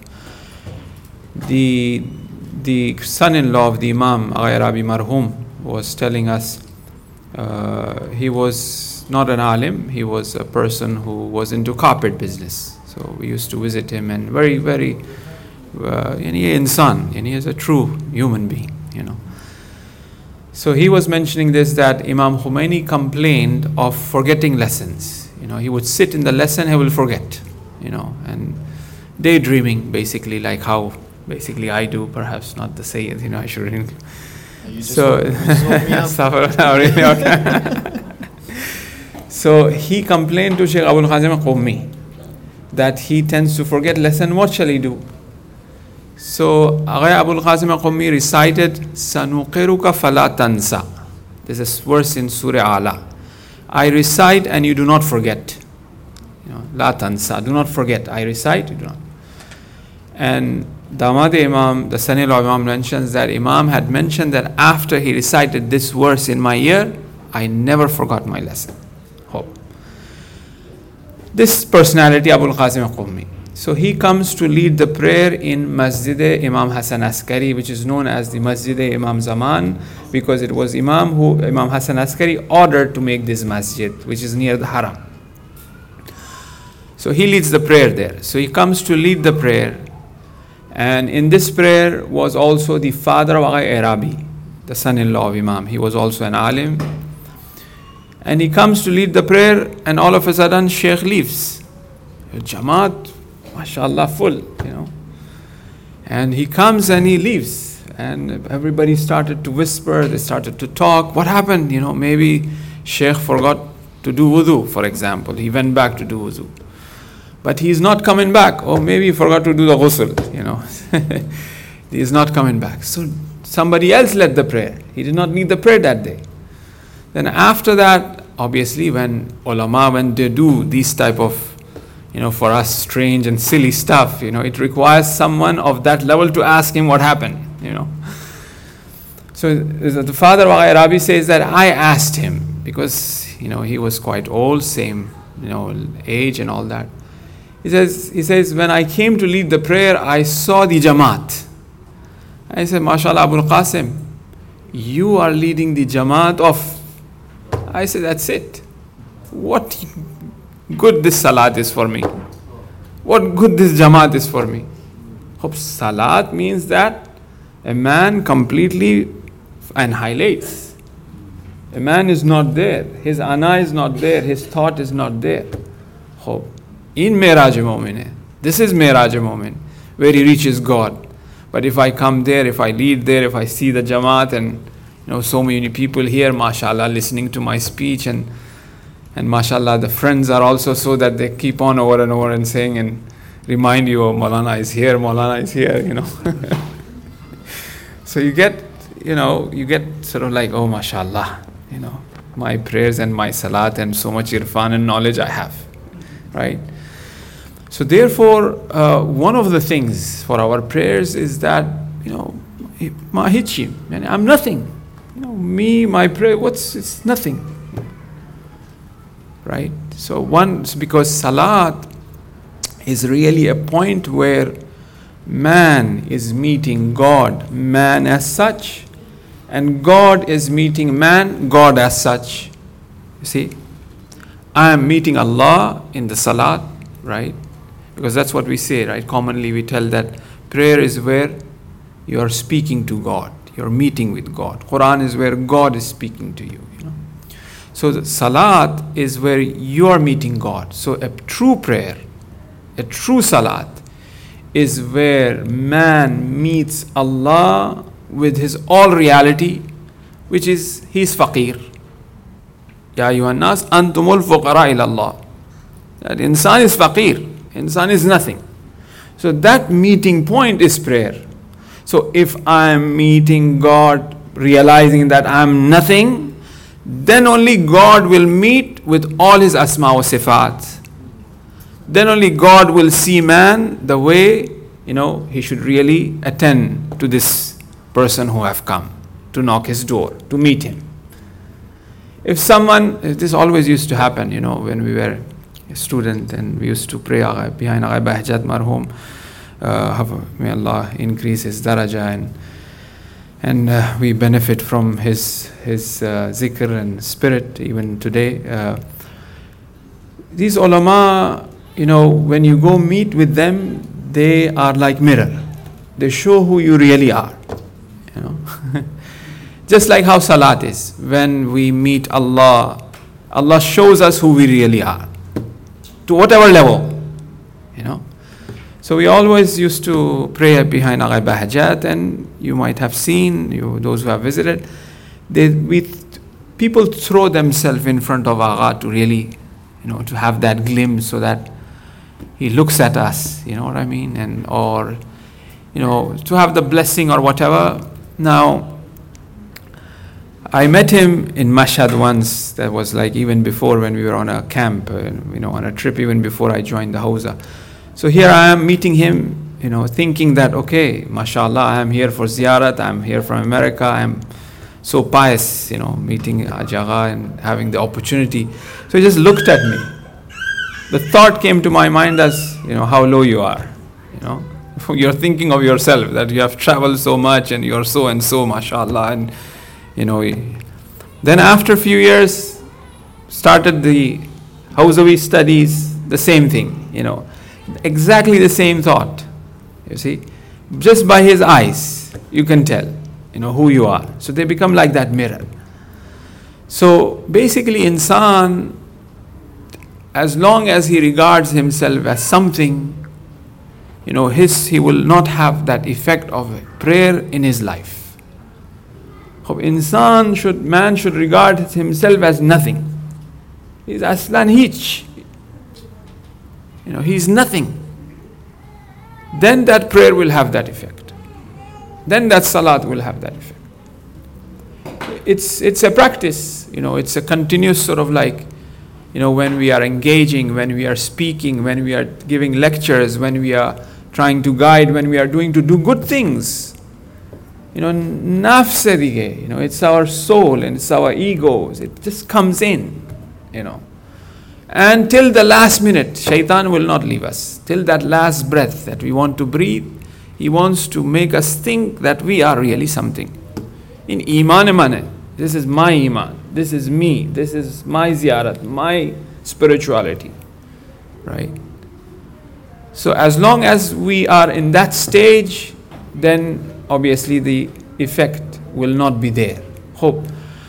the the son-in-law of the Imam, Aghay Rabi Marhum, was telling us, Uh, he was not an alim, he was a person who was into carpet business. So we used to visit him, and very, very, uh, and he is insan, and he is a true human being, you know. So he was mentioning this, that Imam Khomeini complained of forgetting lessons. You know, he would sit in the lesson, he will forget, you know, and daydreaming, basically, like how basically I do, perhaps not the say, you know, I shouldn't. So, so he complained to Shaykh Abul Qasim Qummi that he tends to forget lesson. What shall he do? So Aghay Abul Qasim Qummi recited Sanuqiruka fala tansa. There's a verse in Surah Ala. I recite and you do not forget. You know, La tansa, do not forget. I recite, you do not. And Damad Imam, the son-in-law Imam, mentions that Imam had mentioned that after he recited this verse in my ear, I never forgot my lesson. Hope. This personality, Abul Qasim Qummi. So he comes to lead the prayer in Masjid Imam Hassan Askari, which is known as the Masjid Imam Zaman, because it was Imam who Imam Hassan Askari ordered to make this masjid, which is near the Haram. So he leads the prayer there. So he comes to lead the prayer. And in this prayer was also the father of Agha Arabi, the son-in-law of Imam. He was also an alim. And he comes to lead the prayer, and all of a sudden Shaykh leaves. Jamaat, mashallah, full, you know. And he comes and he leaves. And everybody started to whisper, they started to talk. What happened? You know, maybe Shaykh forgot to do wudu, for example. He went back to do wudu. But he's not coming back. Or maybe he forgot to do the ghusl, you know. He is not coming back. So somebody else led the prayer. He did not need the prayer that day. Then after that, obviously when ulama, when they do these type of, you know, for us strange and silly stuff, you know, it requires someone of that level to ask him what happened, you know. So the father of Arabi says that I asked him, because, you know, he was quite old, same, you know, age and all that. He says, he says, when I came to lead the prayer, I saw the Jamaat. I said, MashaAllah, Abul Qasim, you are leading the Jamaat of. I said, that's it. What good this Salat is for me. What good this Jamaat is for me. Hope Salat means that a man completely annihilates. A man is not there. His ana is not there. His thought is not there. Hope. In Miraj Mu'min, this is Miraj Mu'min, where he reaches God. But if I come there, if I lead there, if I see the Jamaat and, you know, so many people here, mashallah, listening to my speech, and and mashallah, the friends are also so that they keep on over and over and saying and remind you, oh, Maulana is here, Maulana is here, you know. So you get, you know, you get sort of like, oh, mashallah, you know, my prayers and my salat and so much irfan and knowledge I have, right? So therefore, uh, one of the things for our prayers is that, you know, mahichi, I'm nothing. You know, me, my prayer, what's, it's nothing. Right? So one, because salat is really a point where man is meeting God, man as such, and God is meeting man, God as such. You see? I am meeting Allah in the salat, right? Because that's what we say, right? Commonly we tell that prayer is where you are speaking to God. You're meeting with God. Quran is where God is speaking to you, you know. So the salat is where you are meeting God. So a true prayer, a true salat, is where man meets Allah with his all reality, which is he is faqir. Ya ayyuhan nas antumul fuqara ila Allah. That insan is faqir. Insan is nothing. So that meeting point is prayer. So if I am meeting God, realizing that I am nothing, then only God will meet with all his asma wa sifat. Then only God will see man the way, you know, he should really attend to this person who have come to knock his door, to meet him. If someone, this always used to happen, you know, when we were a student and we used to pray behind Agha Bahjat Marhum, uh, may Allah increase his daraja, and and uh, we benefit from his his uh, zikr and spirit even today. Uh, these ulama, you know, when you go meet with them, they are like mirror. They show who you really are, you know. Just like how salat is. When we meet Allah, Allah shows us who we really are, to whatever level, you know. So we always used to pray behind Agha Bahjat, and you might have seen, you those who have visited, they we people throw themselves in front of Agha to really, you know, to have that glimpse, so that he looks at us, you know what I mean, and or, you know, to have the blessing or whatever. Now, I met him in Mashhad once. That was like even before when we were on a camp, uh, you know, on a trip, even before I joined the Hawza. So here I am meeting him, you know, thinking that, okay, mashallah, I am here for ziyarat, I'm here from America, I'm so pious, you know, meeting Ajaga and having the opportunity. So he just looked at me. The thought came to my mind as, you know, how low you are, you know. You're thinking of yourself, that you have traveled so much and you're so and so, mashallah, and you know. Then after a few years, started the Hawzawi studies, the same thing, you know, exactly the same thought, you see. Just by his eyes, you can tell, you know, who you are. So they become like that mirror. So basically, insan, as long as he regards himself as something, you know, his he will not have that effect of prayer in his life. Insan should, man should regard himself as nothing. He's aslan hich. You know, he's nothing. Then that prayer will have that effect. Then that salat will have that effect. It's it's a practice, you know, it's a continuous sort of like, you know, when we are engaging, when we are speaking, when we are giving lectures, when we are trying to guide, when we are doing to do good things. You know, nafs dige, you know, it's our soul and it's our egos. It just comes in, you know. And till the last minute, shaitan will not leave us. Till that last breath that we want to breathe, he wants to make us think that we are really something. In iman mane, this is my iman, this is me, this is my ziyarat, my spirituality, right? So as long as we are in that stage, then obviously the effect will not be there. Hope.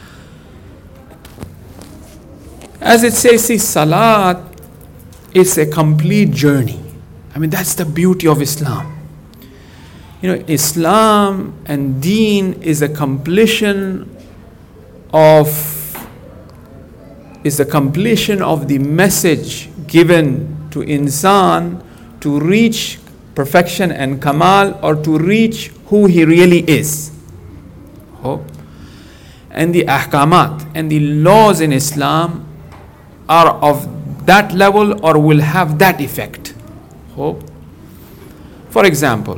As it says, see, salat is a complete journey. I mean, that's the beauty of Islam. You know, Islam and Deen is a completion of is the completion of the message given to insan to reach perfection and kamal, or to reach who he really is. Hope. And the ahkamat and the laws in Islam are of that level or will have that effect. Hope. For example,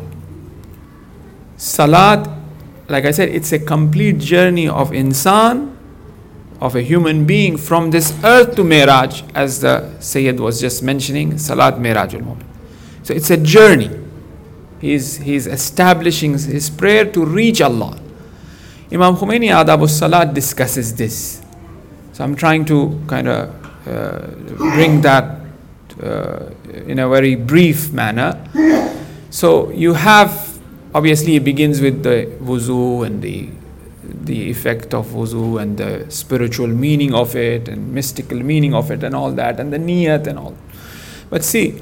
salat, like I said, it's a complete journey of insan, of a human being from this earth to Miraj, as the Sayyid was just mentioning, Salat Mirajul Mu'min. So it's a journey. He's, he's establishing his prayer to reach Allah. Imam Khomeini Adab Salat discusses this. So I'm trying to kind of uh, bring that uh, in a very brief manner. So you have, obviously it begins with the wuzu and the the effect of wuzu and the spiritual meaning of it and mystical meaning of it and all that, and the niyat and all. But see,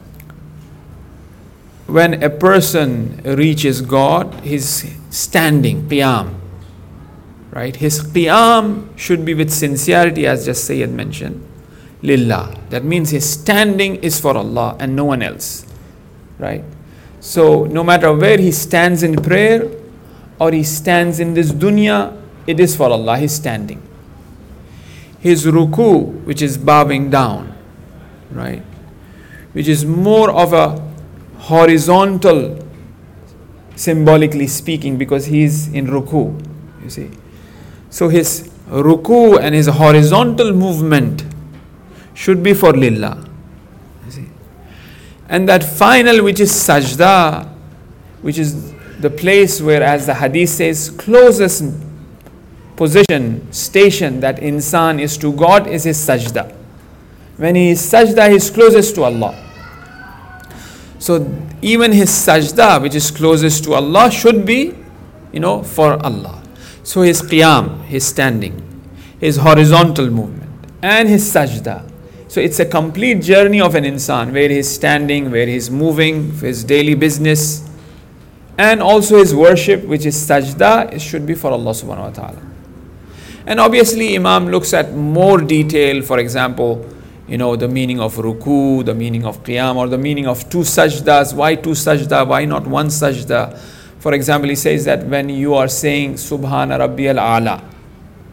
when a person reaches God, his standing, qiyam, right? His qiyam should be with sincerity, as just Sayyid mentioned, lillah. That means his standing is for Allah and no one else, right? So no matter where he stands in prayer or he stands in this dunya, it is for Allah, his standing. His ruku, which is bowing down, right? Which is more of a horizontal, symbolically speaking, because he is in ruku, you see. So his ruku and his horizontal movement should be for lillah, you see. And that final, which is sajda, which is the place where, as the hadith says, closest position, station that insan is to God is his sajda. When he is sajda, he is closest to Allah. So even his sajda, which is closest to Allah, should be, you know, for Allah. So his qiyam, his standing, his horizontal movement, and his sajda. So it's a complete journey of an insan, where he's standing, where he's moving, for his daily business, and also his worship, which is sajda, it should be for Allah subhanahu wa ta'ala. And obviously Imam looks at more detail, for example, you know, the meaning of ruku, the meaning of qiyam, or the meaning of two sajdas. Why two sajda? Why not one sajda? For example, he says that when you are saying Subhana Rabbiyal A'la,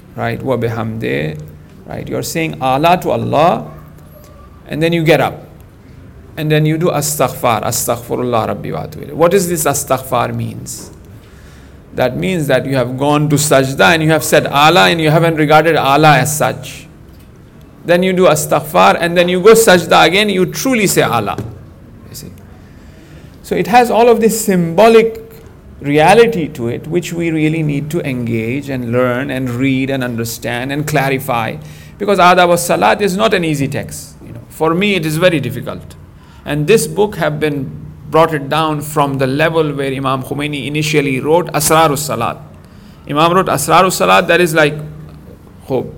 right? Wa bihamdih, right? You're saying Allah to Allah, and then you get up, and then you do astaghfar, astaghfirullah rabbi wa atubu ilayh. What does this astaghfar means? That means that you have gone to sajda and you have said Allah and you haven't regarded Allah as such. Then you do astaghfar and then you go sajda again, you truly say Allah. You see? So it has all of this symbolic reality to it, which we really need to engage and learn and read and understand and clarify. Because Adab as-Salat is not an easy text. You know, for me it is very difficult. And this book have been brought it down from the level where Imam Khomeini initially wrote Asrar as-Salat. Imam wrote Asrar as-Salat, that is like hope.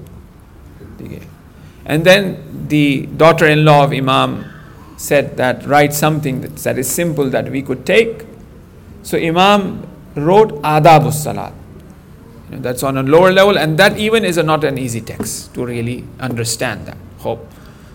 And then the daughter-in-law of Imam said that write something that, that is simple that we could take. So Imam wrote Adab as-Salat. You know, that's on a lower level, and that even is a, not an easy text to really understand that hope.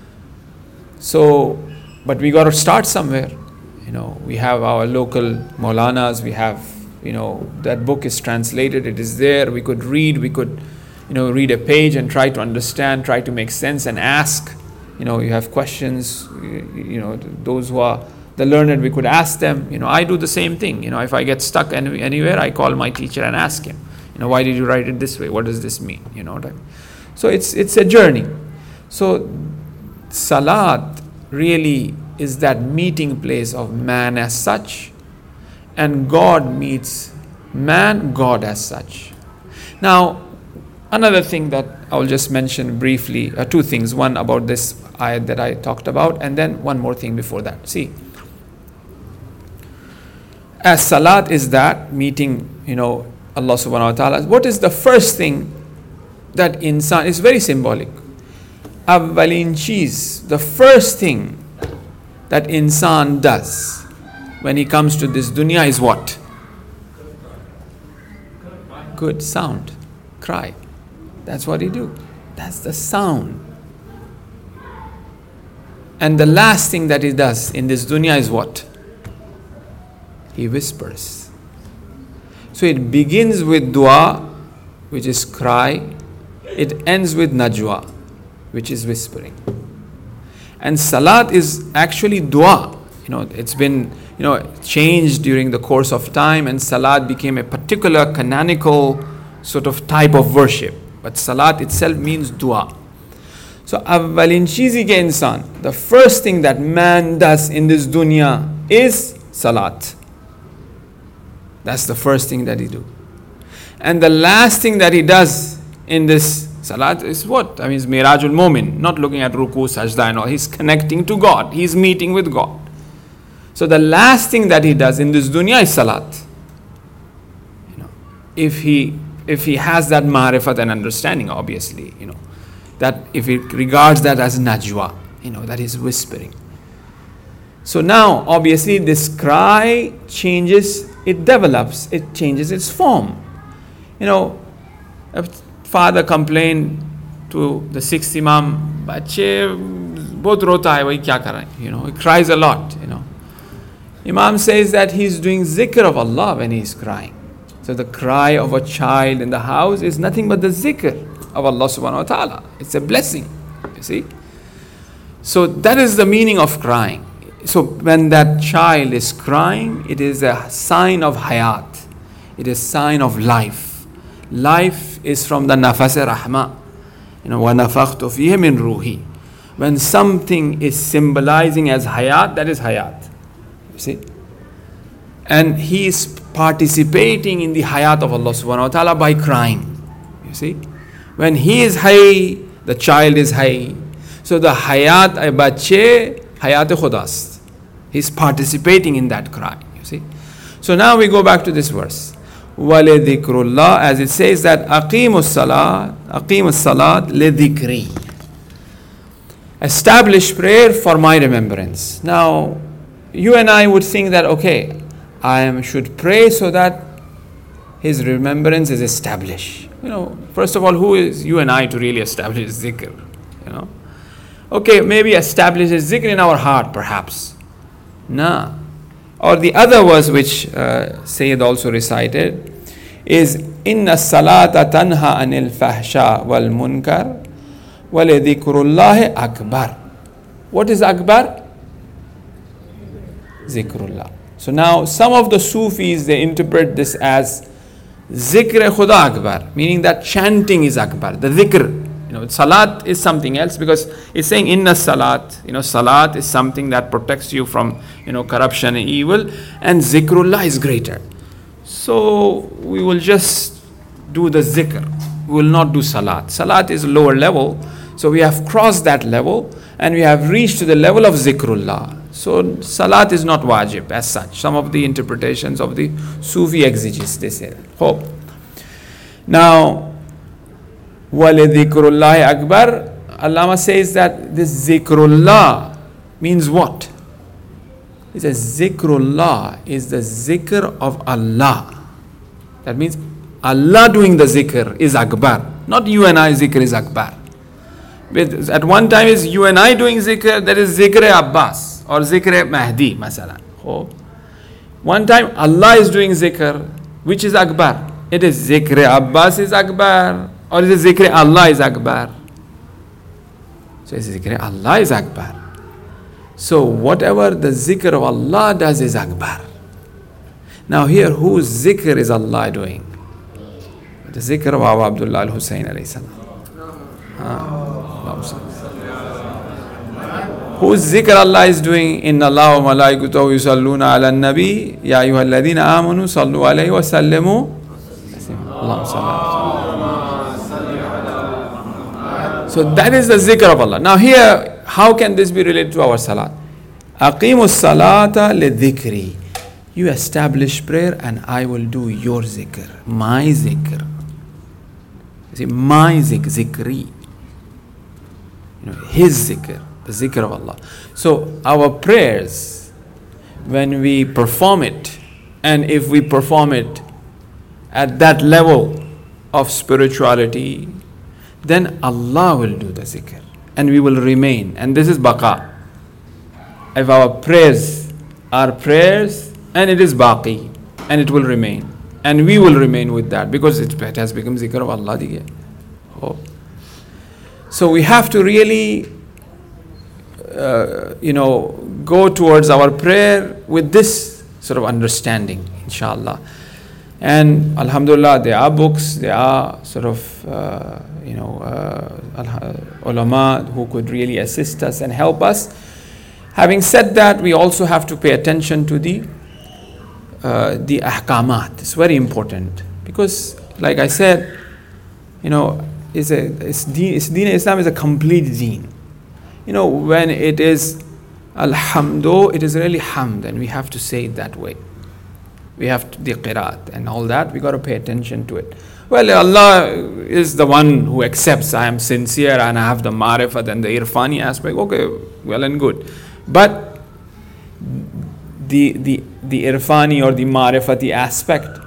So, but we got to start somewhere. You know, we have our local Maulanas, we have, you know, that book is translated, it is there, we could read, we could, you know, read a page and try to understand, try to make sense and ask. You know, you have questions, you, you know, those who are the learned, we could ask them. You know, I do the same thing. You know, if I get stuck any, anywhere, I call my teacher and ask him, you know, why did you write it this way? What does this mean? You know what I mean? So it's, it's a journey. So Salat really is that meeting place of man as such, and God meets man, God as such. Now, another thing that I'll just mention briefly, uh, two things. One about this ayat that I talked about, and then one more thing before that. See, as Salat is that meeting, you know, Allah subhanahu wa ta'ala, what is the first thing that insan, is very symbolic. Awwalin cheez, the first thing that insan does when he comes to this dunya is what? Good sound, cry. That's what he do. That's the sound. And the last thing that he does in this dunya is what? He whispers. So it begins with dua, which is cry. It ends with najwa, which is whispering. And Salat is actually dua. You know, it's been, you know, changed during the course of time, and Salat became a particular canonical sort of type of worship. But Salat itself means dua. So, awwalin cheezi ke insan, the first thing that man does in this dunya is Salat. That's the first thing that he do. And the last thing that he does in this Salat is what? I mean, it's Mirajul Mu'min, not looking at ruku, sajda and all. He's connecting to God. He's meeting with God. So the last thing that he does in this dunya is Salat. You know, if he if he has that ma'rifat and understanding, obviously, you know, that if he regards that as najwa, you know, that is whispering. So now, obviously, this cry changes, it develops, it changes its form. You know, a father complained to the sixth Imam, "Bache bahut rota hai, wahi kya kar rahe hain?" You know, he cries a lot, you know. Imam says that he's doing zikr of Allah when he's crying. So the cry of a child in the house is nothing but the zikr of Allah subhanahu wa ta'ala. It's a blessing, you see. So that is the meaning of crying. So when that child is crying, it is a sign of hayat. It is a sign of life. Life is from the nafas rahma. You know, وَنَفَخْتُ فِيهِ مِنْ ruhi. When something is symbolizing as hayat, that is hayat. You see? And he is participating in the hayat of Allah subhanahu wa ta'ala by crying. You see? When he is hay, the child is hay. So the hayat ay bache, hayat khudast. He's participating in that cry. You see? So now we go back to this verse. وَلِذِكْرُ اللَّهِ, as it says that أَقِيمُ الصَّلَاةِ أَقِيمُ الصَّلَاةِ لِذِكْرِي. Establish prayer for my remembrance. Now, you and I would think that, okay, I am, should pray so that his remembrance is established. You know, first of all, who is you and I to really establish zikr? You know, okay, maybe establish a zikr in our heart, perhaps. Nah. Or the other verse which uh, Sayyid also recited is inna salata tanha anil fahsha wal munkar wa li dhikrullahi akbar. What is akbar? Zikrullah. So now some of the Sufis, they interpret this as zikr khuda akbar, meaning that chanting is akbar, the dhikr. You know, salat is something else, because it's saying inna salat. You know, salat is something that protects you from, you know, corruption and evil, and zikrullah is greater. So we will just do the zikr. We will not do salat. Salat is lower level, so we have crossed that level and we have reached to the level of zikrullah. So salat is not wajib as such. Some of the interpretations of the Sufi exegetes, they say that. Hope. Now, وَلِذِكْرُ akbar, Allama says that this zikrullah means what? He says zikrullah is the zikr of Allah. That means Allah doing the zikr is akbar. Not you and I zikr is akbar. But at one time is you and I doing zikr, that is zikr Abbas or zikr Mahdi, masalan. Oh. One time Allah is doing zikr, which is akbar. It is zikr Abbas is akbar, or is it zikr Allah is akbar? So it's zikr Allah is akbar. So whatever the zikr of Allah does is akbar. Now here, whose zikr is Allah doing? The zikr of Abu Abdullah al-Hussein alayhi salam. Ah. Whose zikr Allah is doing? Inna Allah wa malaikatahu yusalluna ala nabi ya ayyuhalladhina amanu sallu alayhi wa sallimu. So that is the zikr of Allah. Now here, how can this be related to our salat? Aqimus salata li dhikri. You establish prayer and I will do your zikr. My zikr. You see, my zikr, zikri. You know, his zikr, the zikr of Allah. So our prayers, when we perform it, and if we perform it at that level of spirituality, then Allah will do the zikr and we will remain. And this is baqa. If our prayers are prayers and it is baqi, and it will remain, and we will remain with that because it has become zikr of Allah. Oh. So we have to really uh, you know go towards our prayer with this sort of understanding, inshallah. And alhamdulillah, there are books, there are sort of uh, you know uh, ulama who could really assist us and help us. Having said that, we also have to pay attention to the uh, the ahkamat. It's very important because, like I said, you know, is a it's deen, it's deen Islam is a complete deen. You know, when it is alhamdu, it is really hamd, and we have to say it that way. We have to, the qiraat and all that, we got to pay attention to it. Well, Allah is the one who accepts I am sincere and I have the ma'rifat and the irfani aspect. Okay, well and good. But the the the irfani or the ma'rifati aspect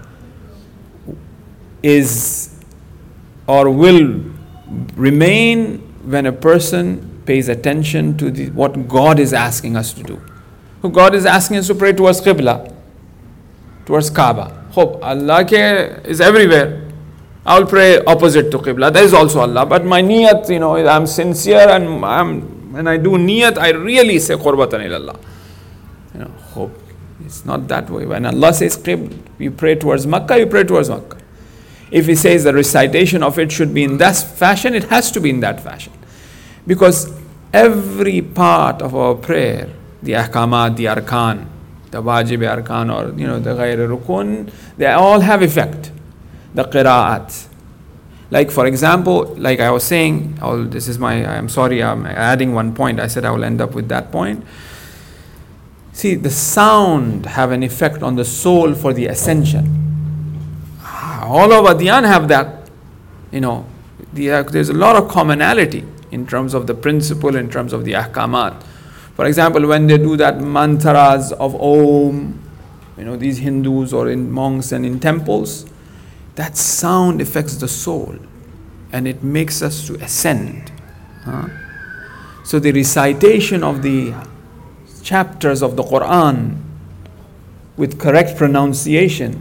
is or will remain when a person pays attention to the, what God is asking us to do. So God is asking us to pray towards Qibla, towards Kaaba. Hope Allah ke is everywhere. I will pray opposite to Qibla. That is also Allah. But my niyat, you know, I'm sincere and I'm, when I do niyat, I really say qurbatan ilallah. You know, hope. It's not that way. When Allah says Qibla, you pray towards Makkah, you pray towards Makkah. If He says the recitation of it should be in that fashion, it has to be in that fashion. Because every part of our prayer, the ahkamat, the arkan, the wajib arkan, or you know the ghair rukun, they all have effect. The qira'at, like for example, like I was saying, I'll, this is my, I'm sorry, I'm adding one point. I said I will end up with that point. See, the sound have an effect on the soul for the ascension. All of Adyan have that. You know, the, uh, there's a lot of commonality in terms of the principle, in terms of the ahkamat. For example, when they do that mantras of Om, you know, these Hindus or in monks and in temples, that sound affects the soul and it makes us to ascend. Huh? So the recitation of the chapters of the Quran with correct pronunciation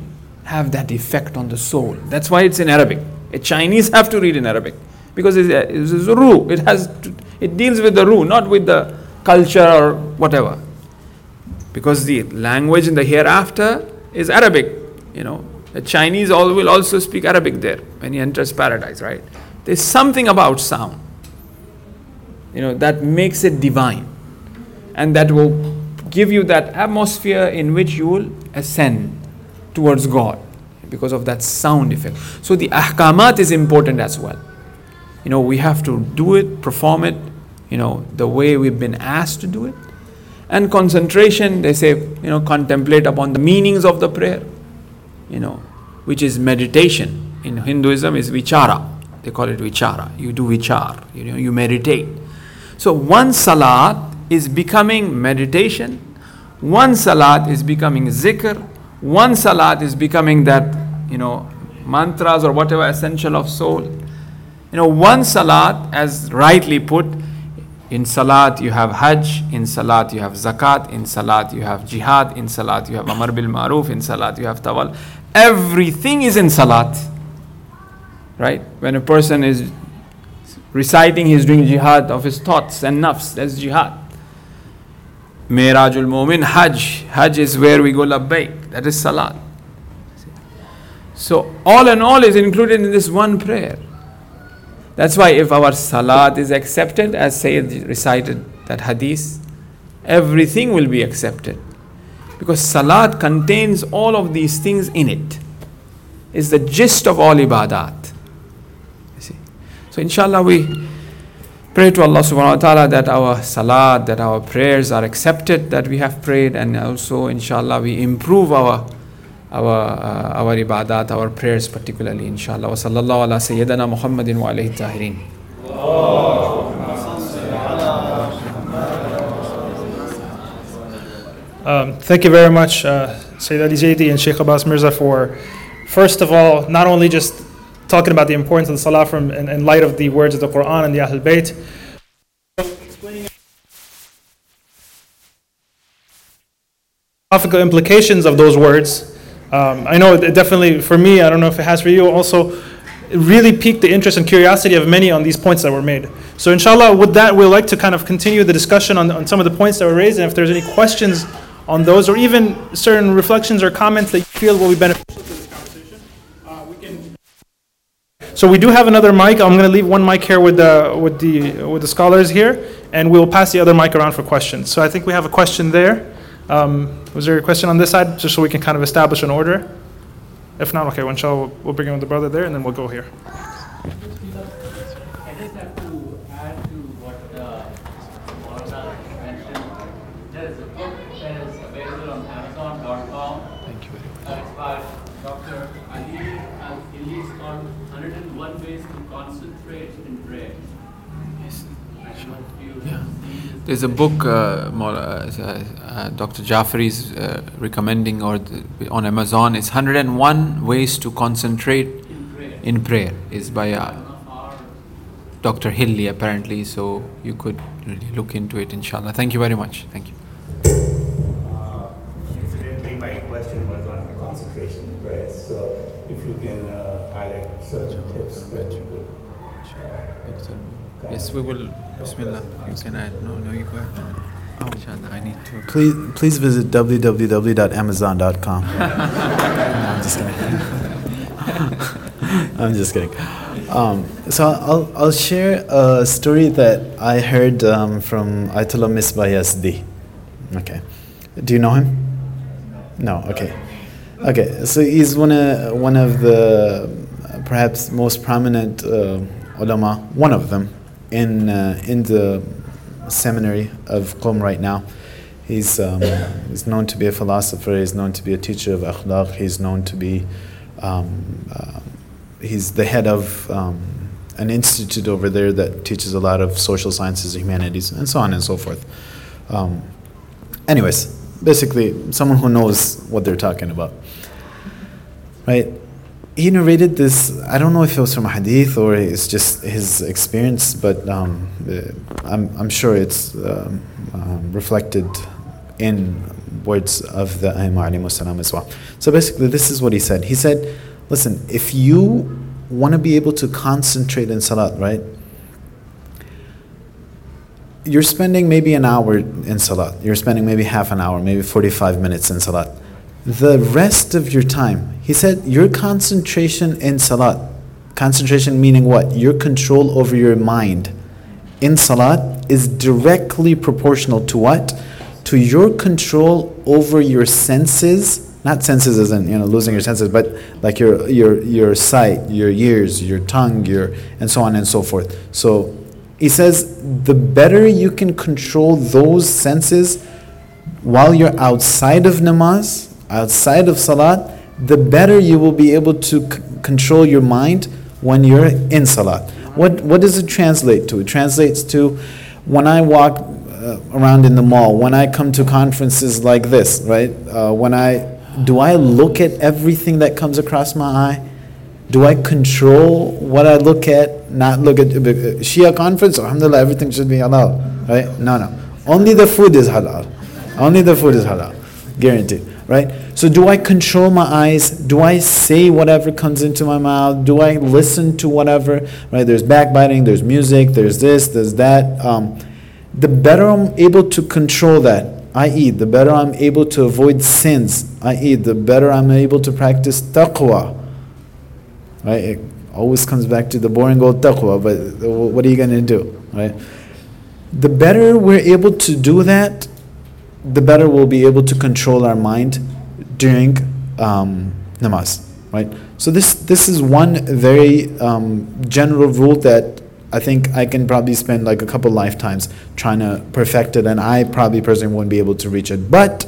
have that effect on the soul. That's why it's in Arabic. A Chinese have to read in Arabic because it's a, it's a ruh. It has to, it deals with the ruh, not with the culture or whatever. Because the language in the hereafter is Arabic. You know, the Chinese all will also speak Arabic there when he enters paradise, right? There's something about sound, you know, that makes it divine, and that will give you that atmosphere in which you will ascend towards God because of that sound effect. So the ahkamat is important as well. You know, we have to do it, perform it, you know, the way we've been asked to do it. And concentration, they say, you know, contemplate upon the meanings of the prayer, you know, which is meditation. In Hinduism is vichara. They call it vichara. You do vichar, you know, you meditate. So one salat is becoming meditation, one salat is becoming zikr, one salat is becoming that, you know, mantras or whatever essential of soul. You know, one salat, as rightly put, in salat you have hajj, in salat you have zakat, in salat you have jihad, in salat you have amar bil maruf, in salat you have tawal. Everything is in salat. Right? When a person is reciting, he is doing jihad of his thoughts and nafs. That's jihad. Mirajul Mu'min, Hajj. Hajj is where we go labbaik. That is salat. So all in all is included in this one prayer. That's why if our salat is accepted, as Sayyid recited that hadith, everything will be accepted. Because salat contains all of these things in it. It's the gist of all ibadat. You see? So inshallah we pray to Allah subhanahu wa ta'ala that our salat, that our prayers are accepted, that we have prayed, and also inshallah we improve our our uh, our ibadat, our prayers particularly, inshallah. Wa sallallahu ala sayyidina Muhammadin wa alayhi tahirin. Um, thank you very much, uh, Sayyid Ali Zaidi and Sheikh Abbas Mirza, for, first of all, not only just talking about the importance of the salah from in, in light of the words of the Quran and the Ahlul Bayt, philosophical implications of those words. Um, I know it definitely, for me, I don't know if it has for you also, it really piqued the interest and curiosity of many on these points that were made. So inshallah, with that, we'd like to kind of continue the discussion on, on some of the points that were raised, and if there's any questions on those, or even certain reflections or comments that you feel will be beneficial to this conversation, uh, we can. So we do have another mic. I'm going to leave one mic here with the with the with the scholars here, and we'll pass the other mic around for questions. So I think we have a question there. Um, was there a question on this side, just so we can kind of establish an order? If not, okay, inshallah, we'll, we'll bring in the brother there, and then we'll go here. I just have to add to what uh, Maulana mentioned. There is a book that is available on Amazon dot com. Thank you very much. Uh, it's by Doctor Ali Al-Ili. It's called one hundred one Ways to Concentrate in Prayer. Yes. Yeah. There's a book uh, uh, uh, Doctor Jafri is uh, recommending, or the, on Amazon. It's one hundred one Ways to Concentrate In prayer. in Prayer. Is by uh, Doctor Hilli apparently. So you could really look into it, inshallah. Thank you very much. Thank you. Uh, incidentally, my question was on concentration in prayer. So if you can uh, highlight certain tips that you would. Yes, we will. Bismillah. You can add. No, no, you go ahead. Inshallah, I need to. Please, please visit w w w dot amazon dot com. No, I'm just kidding. I'm just kidding. Um, so I'll I'll share a story that I heard um, from Ayatollah Misbah Yazdi. Okay, do you know him? No. Okay. Okay. So he's one of one of the uh, perhaps most prominent uh, ulama, one of them in uh, in the seminary of Qom right now. He's um, he's known to be a philosopher. He's known to be a teacher of akhlaq. He's known to be um, uh, he's the head of um, an institute over there that teaches a lot of social sciences, humanities, and so on and so forth. Um, anyways, basically, someone who knows what they're talking about, right? He narrated this. I don't know if it was from a hadith or it's just his experience, but um, I'm I'm sure it's um, um, reflected in words of the Aimma alayhimu salam as well. So basically, this is what he said. He said, listen, if you want to be able to concentrate in salat, right? You're spending maybe an hour in salat. You're spending maybe half an hour, maybe forty-five minutes in salat. The rest of your time, he said, your concentration in salat, concentration meaning what? Your control over your mind in salat is directly proportional to what? To your control over your senses. Not senses as in, you know, losing your senses, but like your your your sight, your ears, your tongue, your and so on and so forth. So he says the better you can control those senses while you're outside of namaz, outside of salat, the better you will be able to c- control your mind when you're in salat. What what does it translate to? It translates to when I walk uh, around in the mall, when I come to conferences like this, right? Uh, when I do I look at everything that comes across my eye? Do I control what I look at? Not look at uh, Shia conference, alhamdulillah, everything should be halal, right? No, no. Only the food is halal. Only the food is halal. Guaranteed, right? So do I control my eyes? Do I say whatever comes into my mouth? Do I listen to whatever? Right? There's backbiting, there's music, there's this, there's that. Um, the better I'm able to control that, that is, the better I'm able to avoid sins, that is, the better I'm able to practice taqwa. Right? It always comes back to the boring old taqwa, but what are you going to do? Right? The better we're able to do that, the better we'll be able to control our mind during um, namaz. Right? So this this is one very um, general rule that I think I can probably spend like a couple lifetimes trying to perfect it, and I probably personally won't be able to reach it. But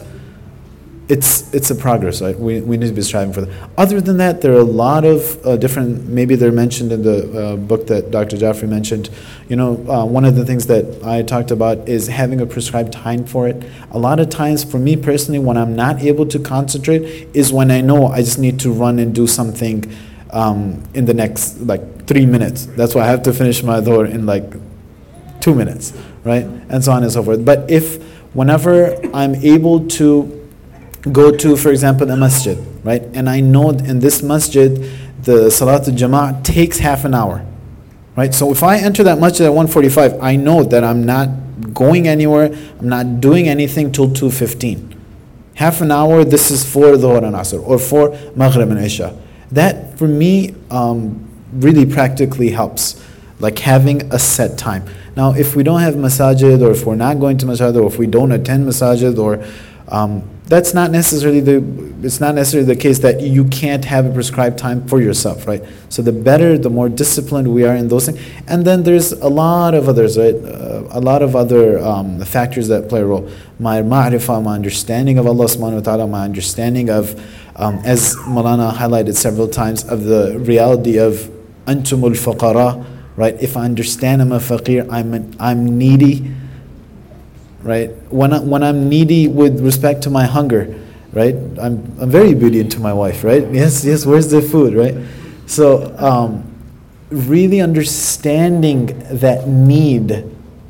it's it's a progress, right? We we need to be striving for that. Other than that, there are a lot of uh, different. Maybe they're mentioned in the uh, book that Doctor Jafri mentioned. You know, uh, one of the things that I talked about is having a prescribed time for it. A lot of times, for me personally, when I'm not able to concentrate, is when I know I just need to run and do something um, in the next like three minutes. That's why I have to finish my dhuhr in like two minutes, right? And so on and so forth. But if whenever I'm able to go to, for example, a masjid, right? And I know in this masjid, the Salatul Jama'ah takes half an hour, right? So if I enter that masjid at one forty-five, I know that I'm not going anywhere, I'm not doing anything till two fifteen. Half an hour, this is for Dhuhr and Asr, or for Maghrib and Isha. That, for me, um, really practically helps, like having a set time. Now, if we don't have masajid, or if we're not going to masajid, or if we don't attend masajid, or um, that's not necessarily the, it's not necessarily the case that you can't have a prescribed time for yourself, right? So the better, the more disciplined we are in those things. And then there's a lot of others, right? Uh, a lot of other um, factors that play a role. My ma'rifah, my understanding of Allah subhanahu wa ta'ala, my understanding of, um, as Malana highlighted several times, of the reality of antumul faqara, right? If I understand I'm a faqir, I'm, I'm needy, right? When, I, when I'm needy with respect to my hunger, right? I'm, I'm very obedient to my wife, right? Yes, yes, where's the food, right? So um, really understanding that need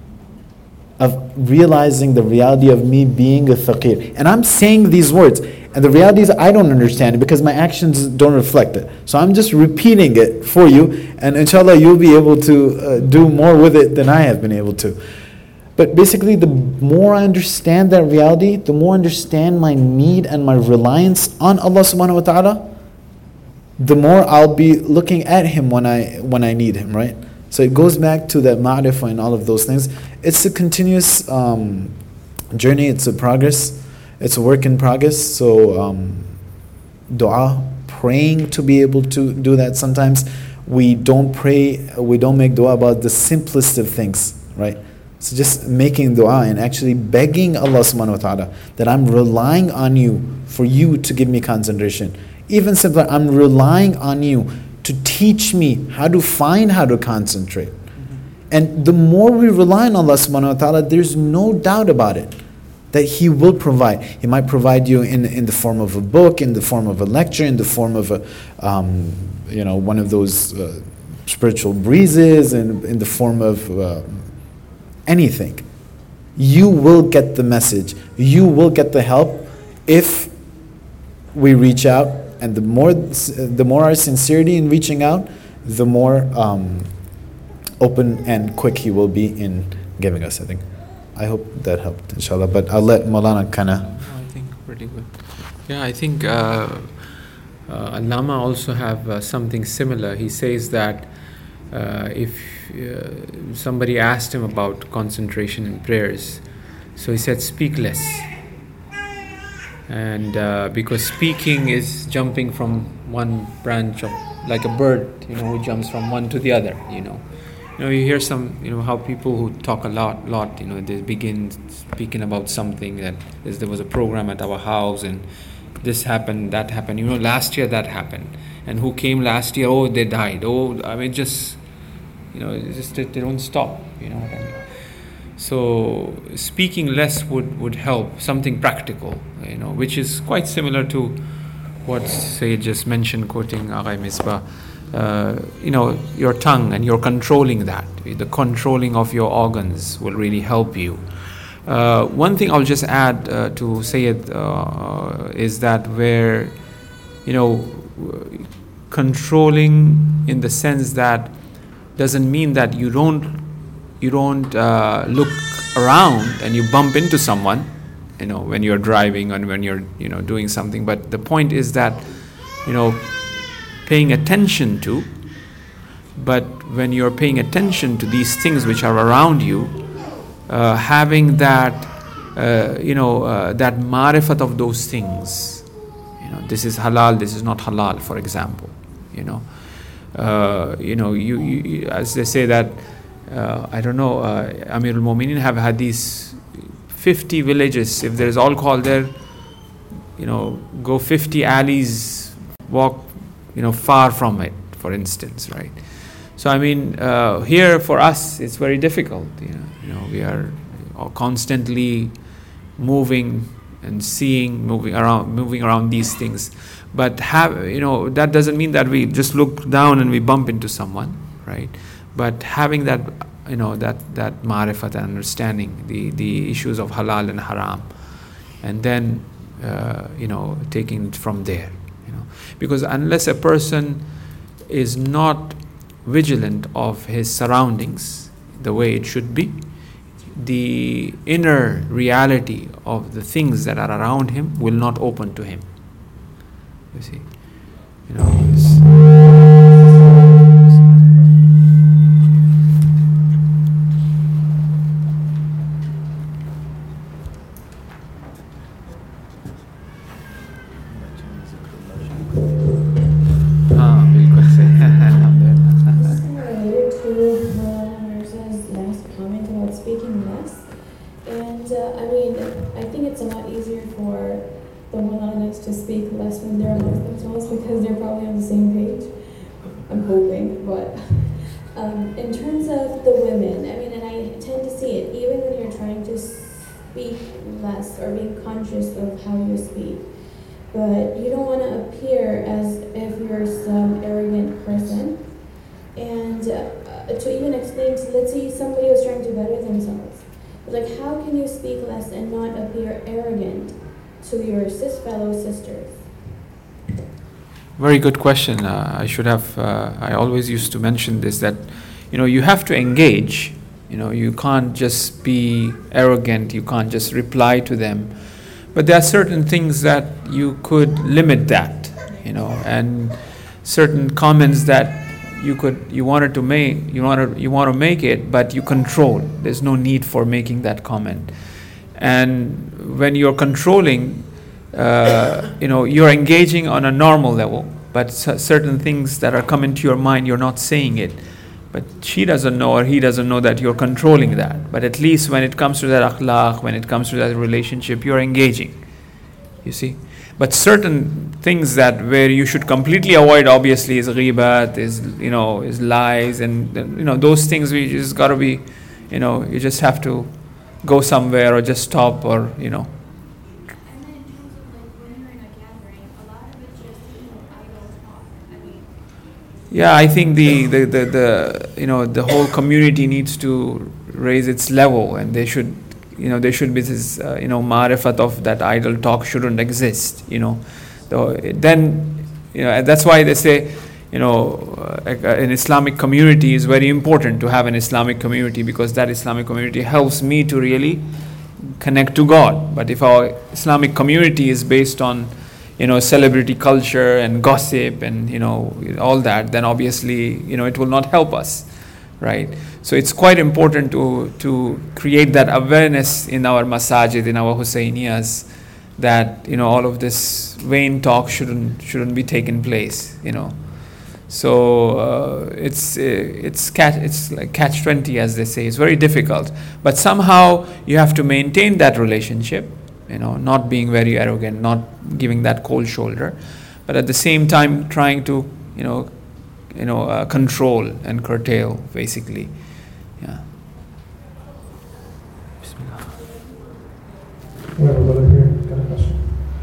of realizing the reality of me being a faqir. And I'm saying these words, and the reality is I don't understand it because my actions don't reflect it. So I'm just repeating it for you, and inshallah you'll be able to uh, do more with it than I have been able to. But basically, the more I understand that reality, the more I understand my need and my reliance on Allah subhanahu wa ta'ala, the more I'll be looking at Him when I when I need Him, right? So it goes back to that ma'rifah and all of those things. It's a continuous um, journey, it's a progress, it's a work in progress. So um, dua, praying to be able to do that. Sometimes we don't pray, we don't make dua about the simplest of things, right? So just making dua and actually begging Allah subhanahu wa ta'ala that I'm relying on you for you to give me concentration. Even simpler, I'm relying on you to teach me how to find how to concentrate. Mm-hmm. And the more we rely on Allah subhanahu wa ta'ala, there's no doubt about it that He will provide. He might provide you in, in the form of a book, in the form of a lecture, in the form of a, um, you know, one of those uh, spiritual breezes, and in the form of uh, anything. You will get the message. You will get the help if we reach out, and the more the more our sincerity in reaching out, the more um, open and quick he will be in giving us, I think. I hope that helped, inshallah. But I'll let Maulana kind of. I think pretty good. Yeah, I think uh, uh, Allama also have uh, something similar. He says that uh, if uh, somebody asked him about concentration in prayers, so he said, speak less. And uh, because speaking is jumping from one branch of, like a bird, you know, who jumps from one to the other, you know. You know, you hear some, you know, how people who talk a lot, lot, you know, they begin speaking about something that is, there was a program at our house and this happened, that happened. You know, last year that happened. And who came last year? Oh, they died. Oh, I mean, just, you know, it's just they don't stop, you know what I mean. So speaking less would, would help, something practical, you know, which is quite similar to what Sayyid just mentioned, quoting Aghay Misbah. Uh, you know, your tongue, and you're controlling that. The controlling of your organs will really help you. Uh, one thing I'll just add uh, to Sayyid uh, is that where, you know, controlling in the sense that doesn't mean that you don't you don't uh, look around and you bump into someone, you know, when you're driving and when you're, you know, doing something. But the point is that, you know, paying attention to, but when you're paying attention to these things which are around you, uh, having that, uh, you know, uh, that marifat of those things, you know, this is halal, this is not halal, for example, you know, uh, you know, you, you, as they say that, uh, I don't know, uh, Amirul Mu'minin have had these fifty villages. If there is alcohol there, you know, go fifty alleys, walk, you know, far from it, for instance, right? So I mean, uh, here for us, it's very difficult. You know, you know, we are constantly moving and seeing, moving around, moving around these things. But have, you know, that doesn't mean that we just look down and we bump into someone, right? But having that, you know, that that ma'rifat and understanding the the issues of halal and haram, and then uh, you know, taking it from there. Because unless a person is not vigilant of his surroundings the way it should be, the inner reality of the things that are around him will not open to him. You see, you know. Very good question. Uh, I should have, uh, I always used to mention this, that, you know, you have to engage. You know, you can't just be arrogant, you can't just reply to them. But there are certain things that you could limit that, you know, and certain comments that you could, you wanted to make, you want to, you want to make it, but you control. There's no need for making that comment. And when you're controlling, Uh, you know, you're engaging on a normal level, but c- certain things that are coming to your mind, you're not saying it. But she doesn't know or he doesn't know that you're controlling that. But at least when it comes to that akhlaq, when it comes to that relationship, you're engaging. You see? But certain things that where you should completely avoid, obviously, is ghibat, is, you know, is lies, and, you know, those things we just got to be, you know, you just have to go somewhere or just stop, or, you know. Yeah, I think the, the, the, the, you know, the whole community needs to raise its level, and they should you know, there should be this, uh, you know, ma'rifat of that idle talk shouldn't exist, you know. So then, you know, that's why they say, you know, uh, an Islamic community is very important to have an Islamic community, because that Islamic community helps me to really connect to God. But if our Islamic community is based on, you know, celebrity culture and gossip and, you know, all that, then obviously, you know, it will not help us, right? So it's quite important to to create that awareness in our masajid, in our Husainiyas, that, you know, all of this vain talk shouldn't shouldn't be taken place, you know. So uh, it's it's catch it's like catch twenty, as they say. It's very difficult, but somehow you have to maintain that relationship, you know, not being very arrogant, not giving that cold shoulder, but at the same time trying to, you know, you know, uh, control and curtail, basically. Yeah. Bismillah. We have a brother here. Got a question?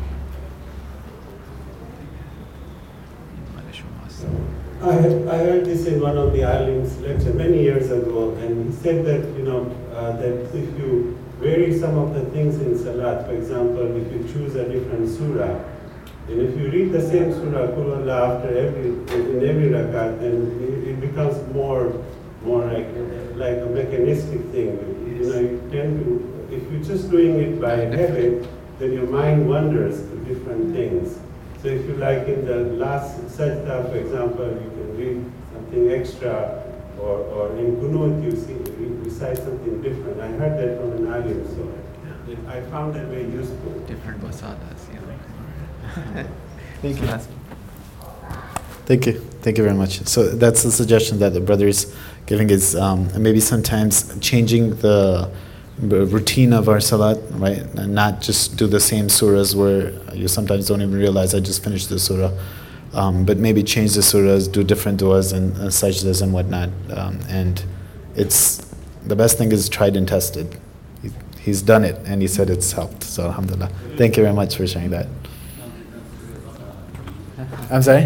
I, I heard this in one of the Alim's lecture many years ago, and he said that, you know, uh, that if you vary some of the things in Salat, for example, if you choose a different surah, and if you read the same surah, Qul Allah, after every, in every rakat, then it, it becomes more, more like, like a mechanistic thing. You know, you tend to, if you're just doing it by habit, then your mind wanders to different things. So if you like in the last sajda, for example, you can read something extra, or, or in Qunut you see, you recite something different. I heard that from an alim, so I found that very useful. Different basadas, yeah. Thank you. Thank you. Thank you very much. So that's the suggestion that the brother is giving, is um, maybe sometimes changing the routine of our salat, right? And not just do the same surahs where you sometimes don't even realize I just finished the surah. Um, but maybe change the surahs, do different du'as and uh, sajdas and whatnot. Um, and it's, the best thing is tried and tested. He, he's done it and he said it's helped. So alhamdulillah. Thank you very much for sharing that. I'm sorry?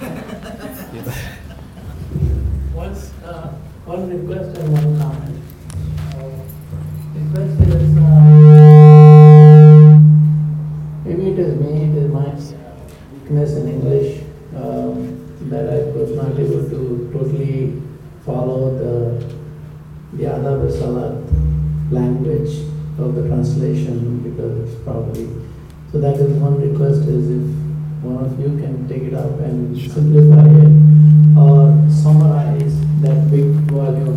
Once, uh, one request and one comment. Request is, uh, maybe it is me, it is my weakness in English, um, that I was not able to totally follow the the adab salat language of the translation, because it's probably, so that is one request, is if one of you can take it up and simplify it or summarize that big volume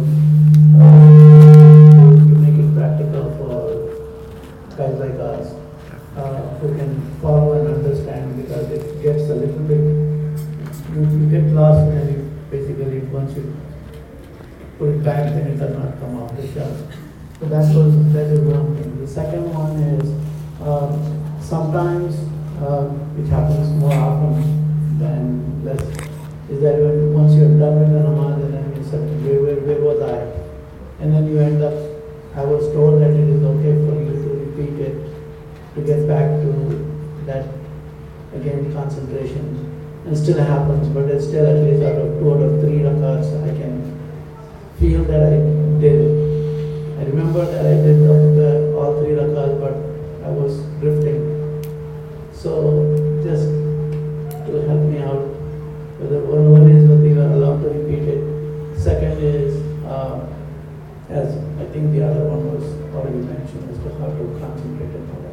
uh, to make it practical for guys like us uh, who can follow and understand, because it gets a little bit, you, you get lost and you basically, once you put it back, then it does not come off the shelf. So that was, that is one thing. The second one is um, sometimes, uh, which happens more often than less, is that when, once you're done with the namaz and then you said, where, where, where was I? And then you end up, I was told that it is okay for you to repeat it, to get back to that, again, concentration. And still happens, but it's still at least out of two out of three rakats, I can feel that I did it. I remember that I did the, the, all three rakats, but I was drifting. So just to help me out, whether one, one is whether you are allowed to repeat it. Second is, uh, as I think the other one was already mentioned, as to how to concentrate and all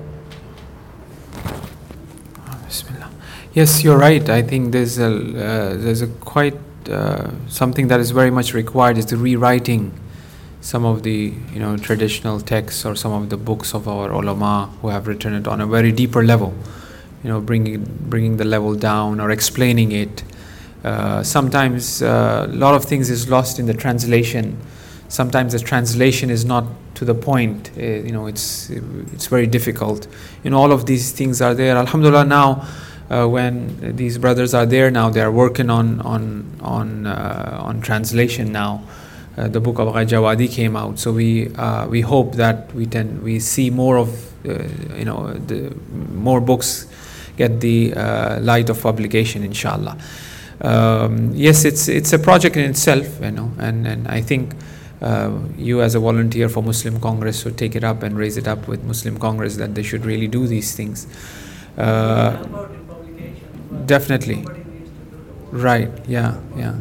that. Bismillah. Yes, you're right. I think there's a uh, there's a quite uh, something that is very much required, is the rewriting some of the, you know, traditional texts or some of the books of our ulama who have written it on a very deeper level. You know, bringing bringing the level down or explaining it. Uh, sometimes uh, a lot of things is lost in the translation. Sometimes the translation is not to the point. Uh, you know, it's it's very difficult. You know, all of these things are there. Alhamdulillah, now uh, when these brothers are there now, they are working on on on uh, on translation now. Uh, the book of Ghajawadi came out, so we uh, we hope that we can we see more of uh, you know the more books get the uh, light of publication, inshallah. Um, yes, it's it's a project in itself, you know, and and I think uh, you as a volunteer for Muslim Congress should take it up and raise it up with Muslim Congress that they should really do these things. Uh, definitely. Right, yeah, yeah.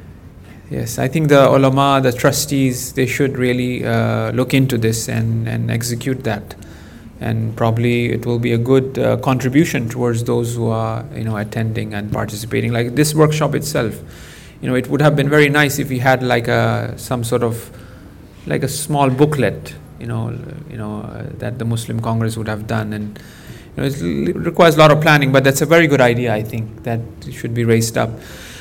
Yes, I think the ulama, the trustees, they should really uh, look into this and, and execute that. And probably it will be a good uh, contribution towards those who are, you know, attending and participating. Like this workshop itself, you know, it would have been very nice if we had like a some sort of like a small booklet, you know, you know uh, that the Muslim Congress would have done, and you know, it requires a lot of planning. But that's a very good idea. I think that it should be raised up.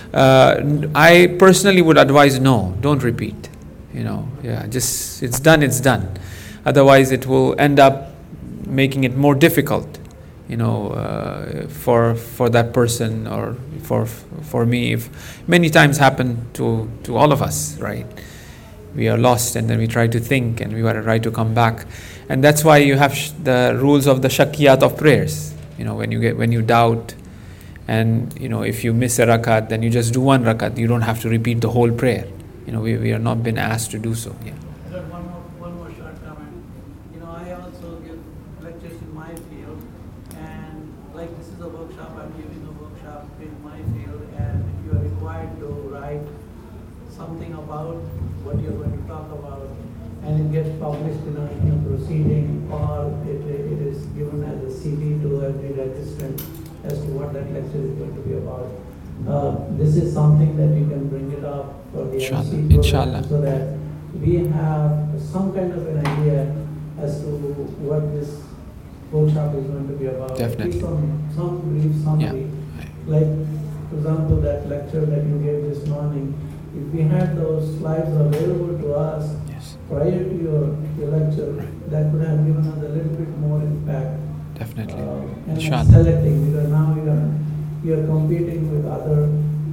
Uh, I personally would advise no, don't repeat. You know, yeah, just it's done, it's done. Otherwise, it will end up making it more difficult, you know, uh, for for that person or for for me. If many times happen to to all of us, right? We are lost, and then we try to think, and we want to try to come back, and that's why you have sh- the rules of the shakiyat of prayers. You know, when you get when you doubt. And, you know, if you miss a rakat, then you just do one rakat. You don't have to repeat the whole prayer. You know, we, we are not been asked to do so. Yeah. I got one more, one more short comment. You know, I also give lectures in my field, and like this is a workshop, I'm giving a workshop in my field, and if you are required to write something about what you're going to talk about, and it gets published in a, in a proceeding, or it, it is given as a C D to every registrant, as to what that lecture is going to be about. Uh, this is something that you can bring it up for the Inshallah. M C program, Inshallah. so that we have some kind of an idea as to what this workshop is going to be about. Definitely. Some, some brief summary. Yeah. Like, for example, that lecture that you gave this morning, if we had those slides available to us Yes. prior to your, your lecture, that would have given us a little bit more impact. Definitely. Uh, and Inshallah. selecting, because now you are you are competing with other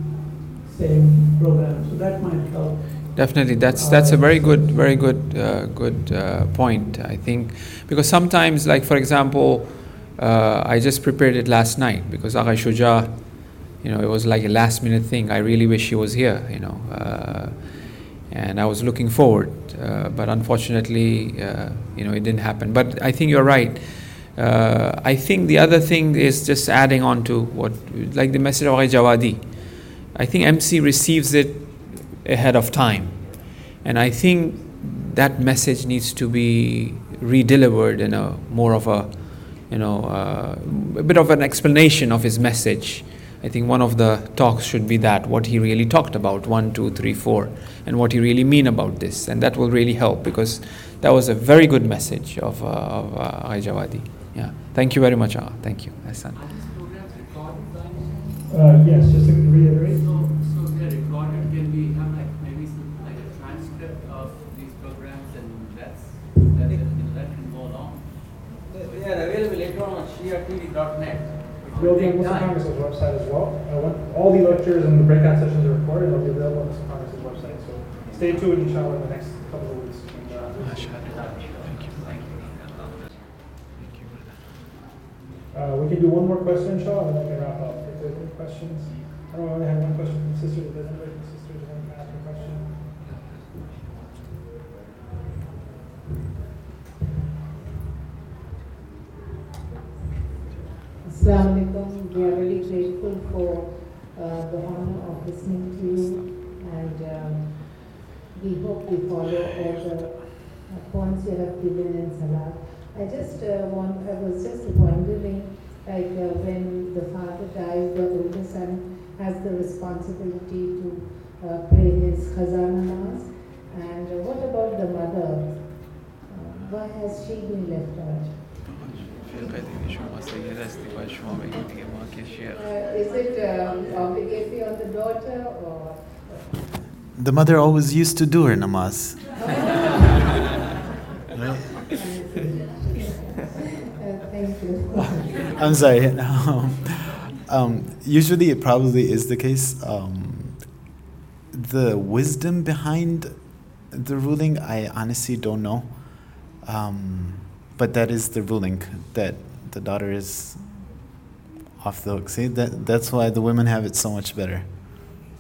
same programs, so that might help. Definitely, that's that's a very good, very good, uh, good uh, point. I think because sometimes, like for example, uh, I just prepared it last night because Agha Shuja, you know, it was like a last minute thing. I really wish he was here, you know, uh, and I was looking forward, uh, but unfortunately, uh, you know, it didn't happen. But I think you're right. Uh, I think the other thing is just adding on to what, like the message of Agha Jawadi. I think M C receives it ahead of time, and I think that message needs to be redelivered in a more of a, you know, uh, a bit of an explanation of his message. I think one of the talks should be that, what he really talked about, one, two, three, four, and what he really mean about this, and that will really help because that was a very good message of uh, of uh, Agha Jawadi. Yeah, thank you very much, Agha. Thank you, Hassan. Are these programs recorded, guys? Uh, yes, just to reiterate. So, so they're recorded, can we have like maybe some, like a transcript of these programs, and that's, that, that can go along? They are available later on shia T V dot net. Will be on Muslim Congress's website as well. Uh, when all the lectures and the breakout sessions are recorded, they'll be available on Muslim Congress's website. So stay tuned, inshallah, in the next couple of weeks. And, uh, Uh, we can do one more question, inshallah, and then we can wrap up. If there's any questions, I don't know, I only have one question from the sisters. If there's anybody from the sisters who want to ask a question. Assalamu alaikum. We are really grateful for uh, the honor of listening to you, and um, we hope we follow all the uh, points you have given in Salat. I just uh, want, I was just wondering, like uh, when the father dies, the older son has the responsibility to uh, pray his Qaza namaz. And uh, what about the mother? Uh, why has she been left out? Uh, is it uh, obligatory on the daughter or? The mother always used to do her namaz. Right? Thank you. I'm sorry. Um, um, usually, it probably is the case. Um, the wisdom behind the ruling, I honestly don't know. Um, but that is the ruling, that the daughter is off the hook. See, that that's why the women have it so much better.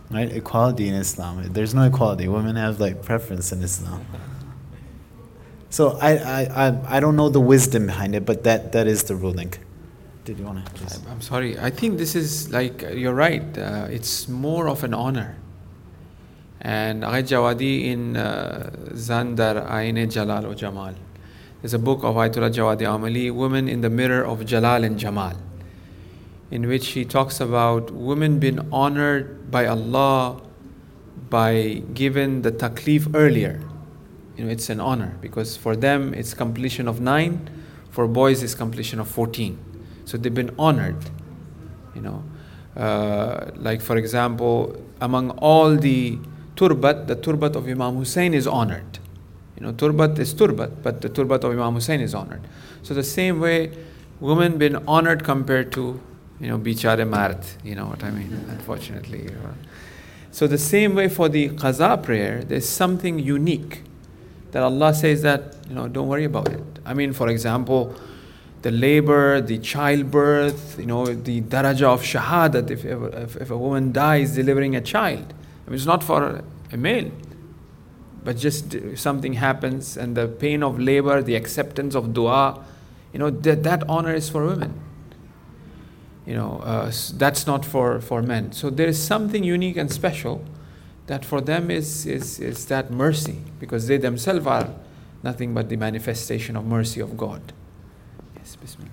Right? Equality in Islam. There's no equality. Women have like preference in Islam. So I, I, I, I don't know the wisdom behind it, but that, that is the ruling. Did you want to just... I'm sorry. I think this is like, you're right. Uh, it's more of an honor. And Agha Jawadi in uh, Zandar Aine Jalal o Jamal. There's a book of Ayatollah Jawadi Amali, Women in the Mirror of Jalal and Jamal, in which he talks about women being honored by Allah by given the taklif earlier. You know, it's an honor because for them it's completion of nine, for boys it's completion of fourteen. So they've been honored. You know, uh, like for example, among all the turbat, the turbat of Imam Hussein is honored. You know, turbat is turbat, but the turbat of Imam Hussein is honored. So the same way, women been honored compared to, you know, bichare mard, you know what I mean, unfortunately. You know. So the same way for the qaza prayer, there's something unique that Allah says that, you know, don't worry about it. I mean, for example, the labor, the childbirth, you know, the daraja of shahadat, if, ever, if, if a woman dies delivering a child. I mean, it's not for a male, but just something happens and the pain of labor, the acceptance of dua, you know, that, that honor is for women. You know, uh, that's not for, for men. So there is something unique and special that for them is, is, is that mercy, because they themselves are nothing but the manifestation of mercy of God. Yes, Bismillah.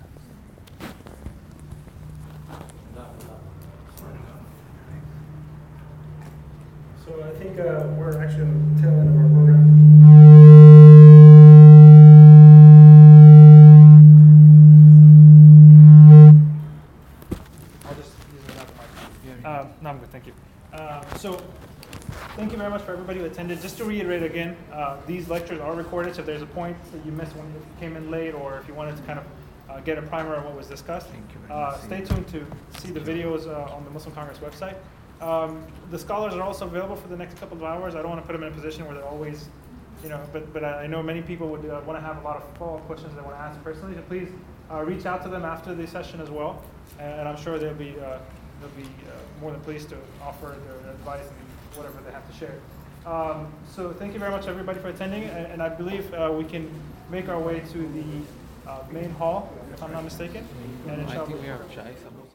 So I think uh, we're actually on the tail end of our program. I'll just use another mic. Uh, no, I'm good, thank you. Uh, so thank you very much for everybody who attended. Just to reiterate again, uh, these lectures are recorded, so if there's a point that you missed when you came in late, or if you wanted to kind of uh, get a primer of what was discussed, uh, stay tuned to see the videos uh, on the Muslim Congress website. Um, the scholars are also available for the next couple of hours. I don't want to put them in a position where they're always, you know, but, but I know many people would uh, want to have a lot of follow-up questions they want to ask personally, so please uh, reach out to them after the session as well, and I'm sure they'll be, uh, they'll be uh, more than pleased to offer their advice and whatever they have to share. Um, so thank you very much everybody for attending, and, and I believe uh, we can make our way to the uh, main hall, if I'm not mistaken. And I think we have chai somewhere.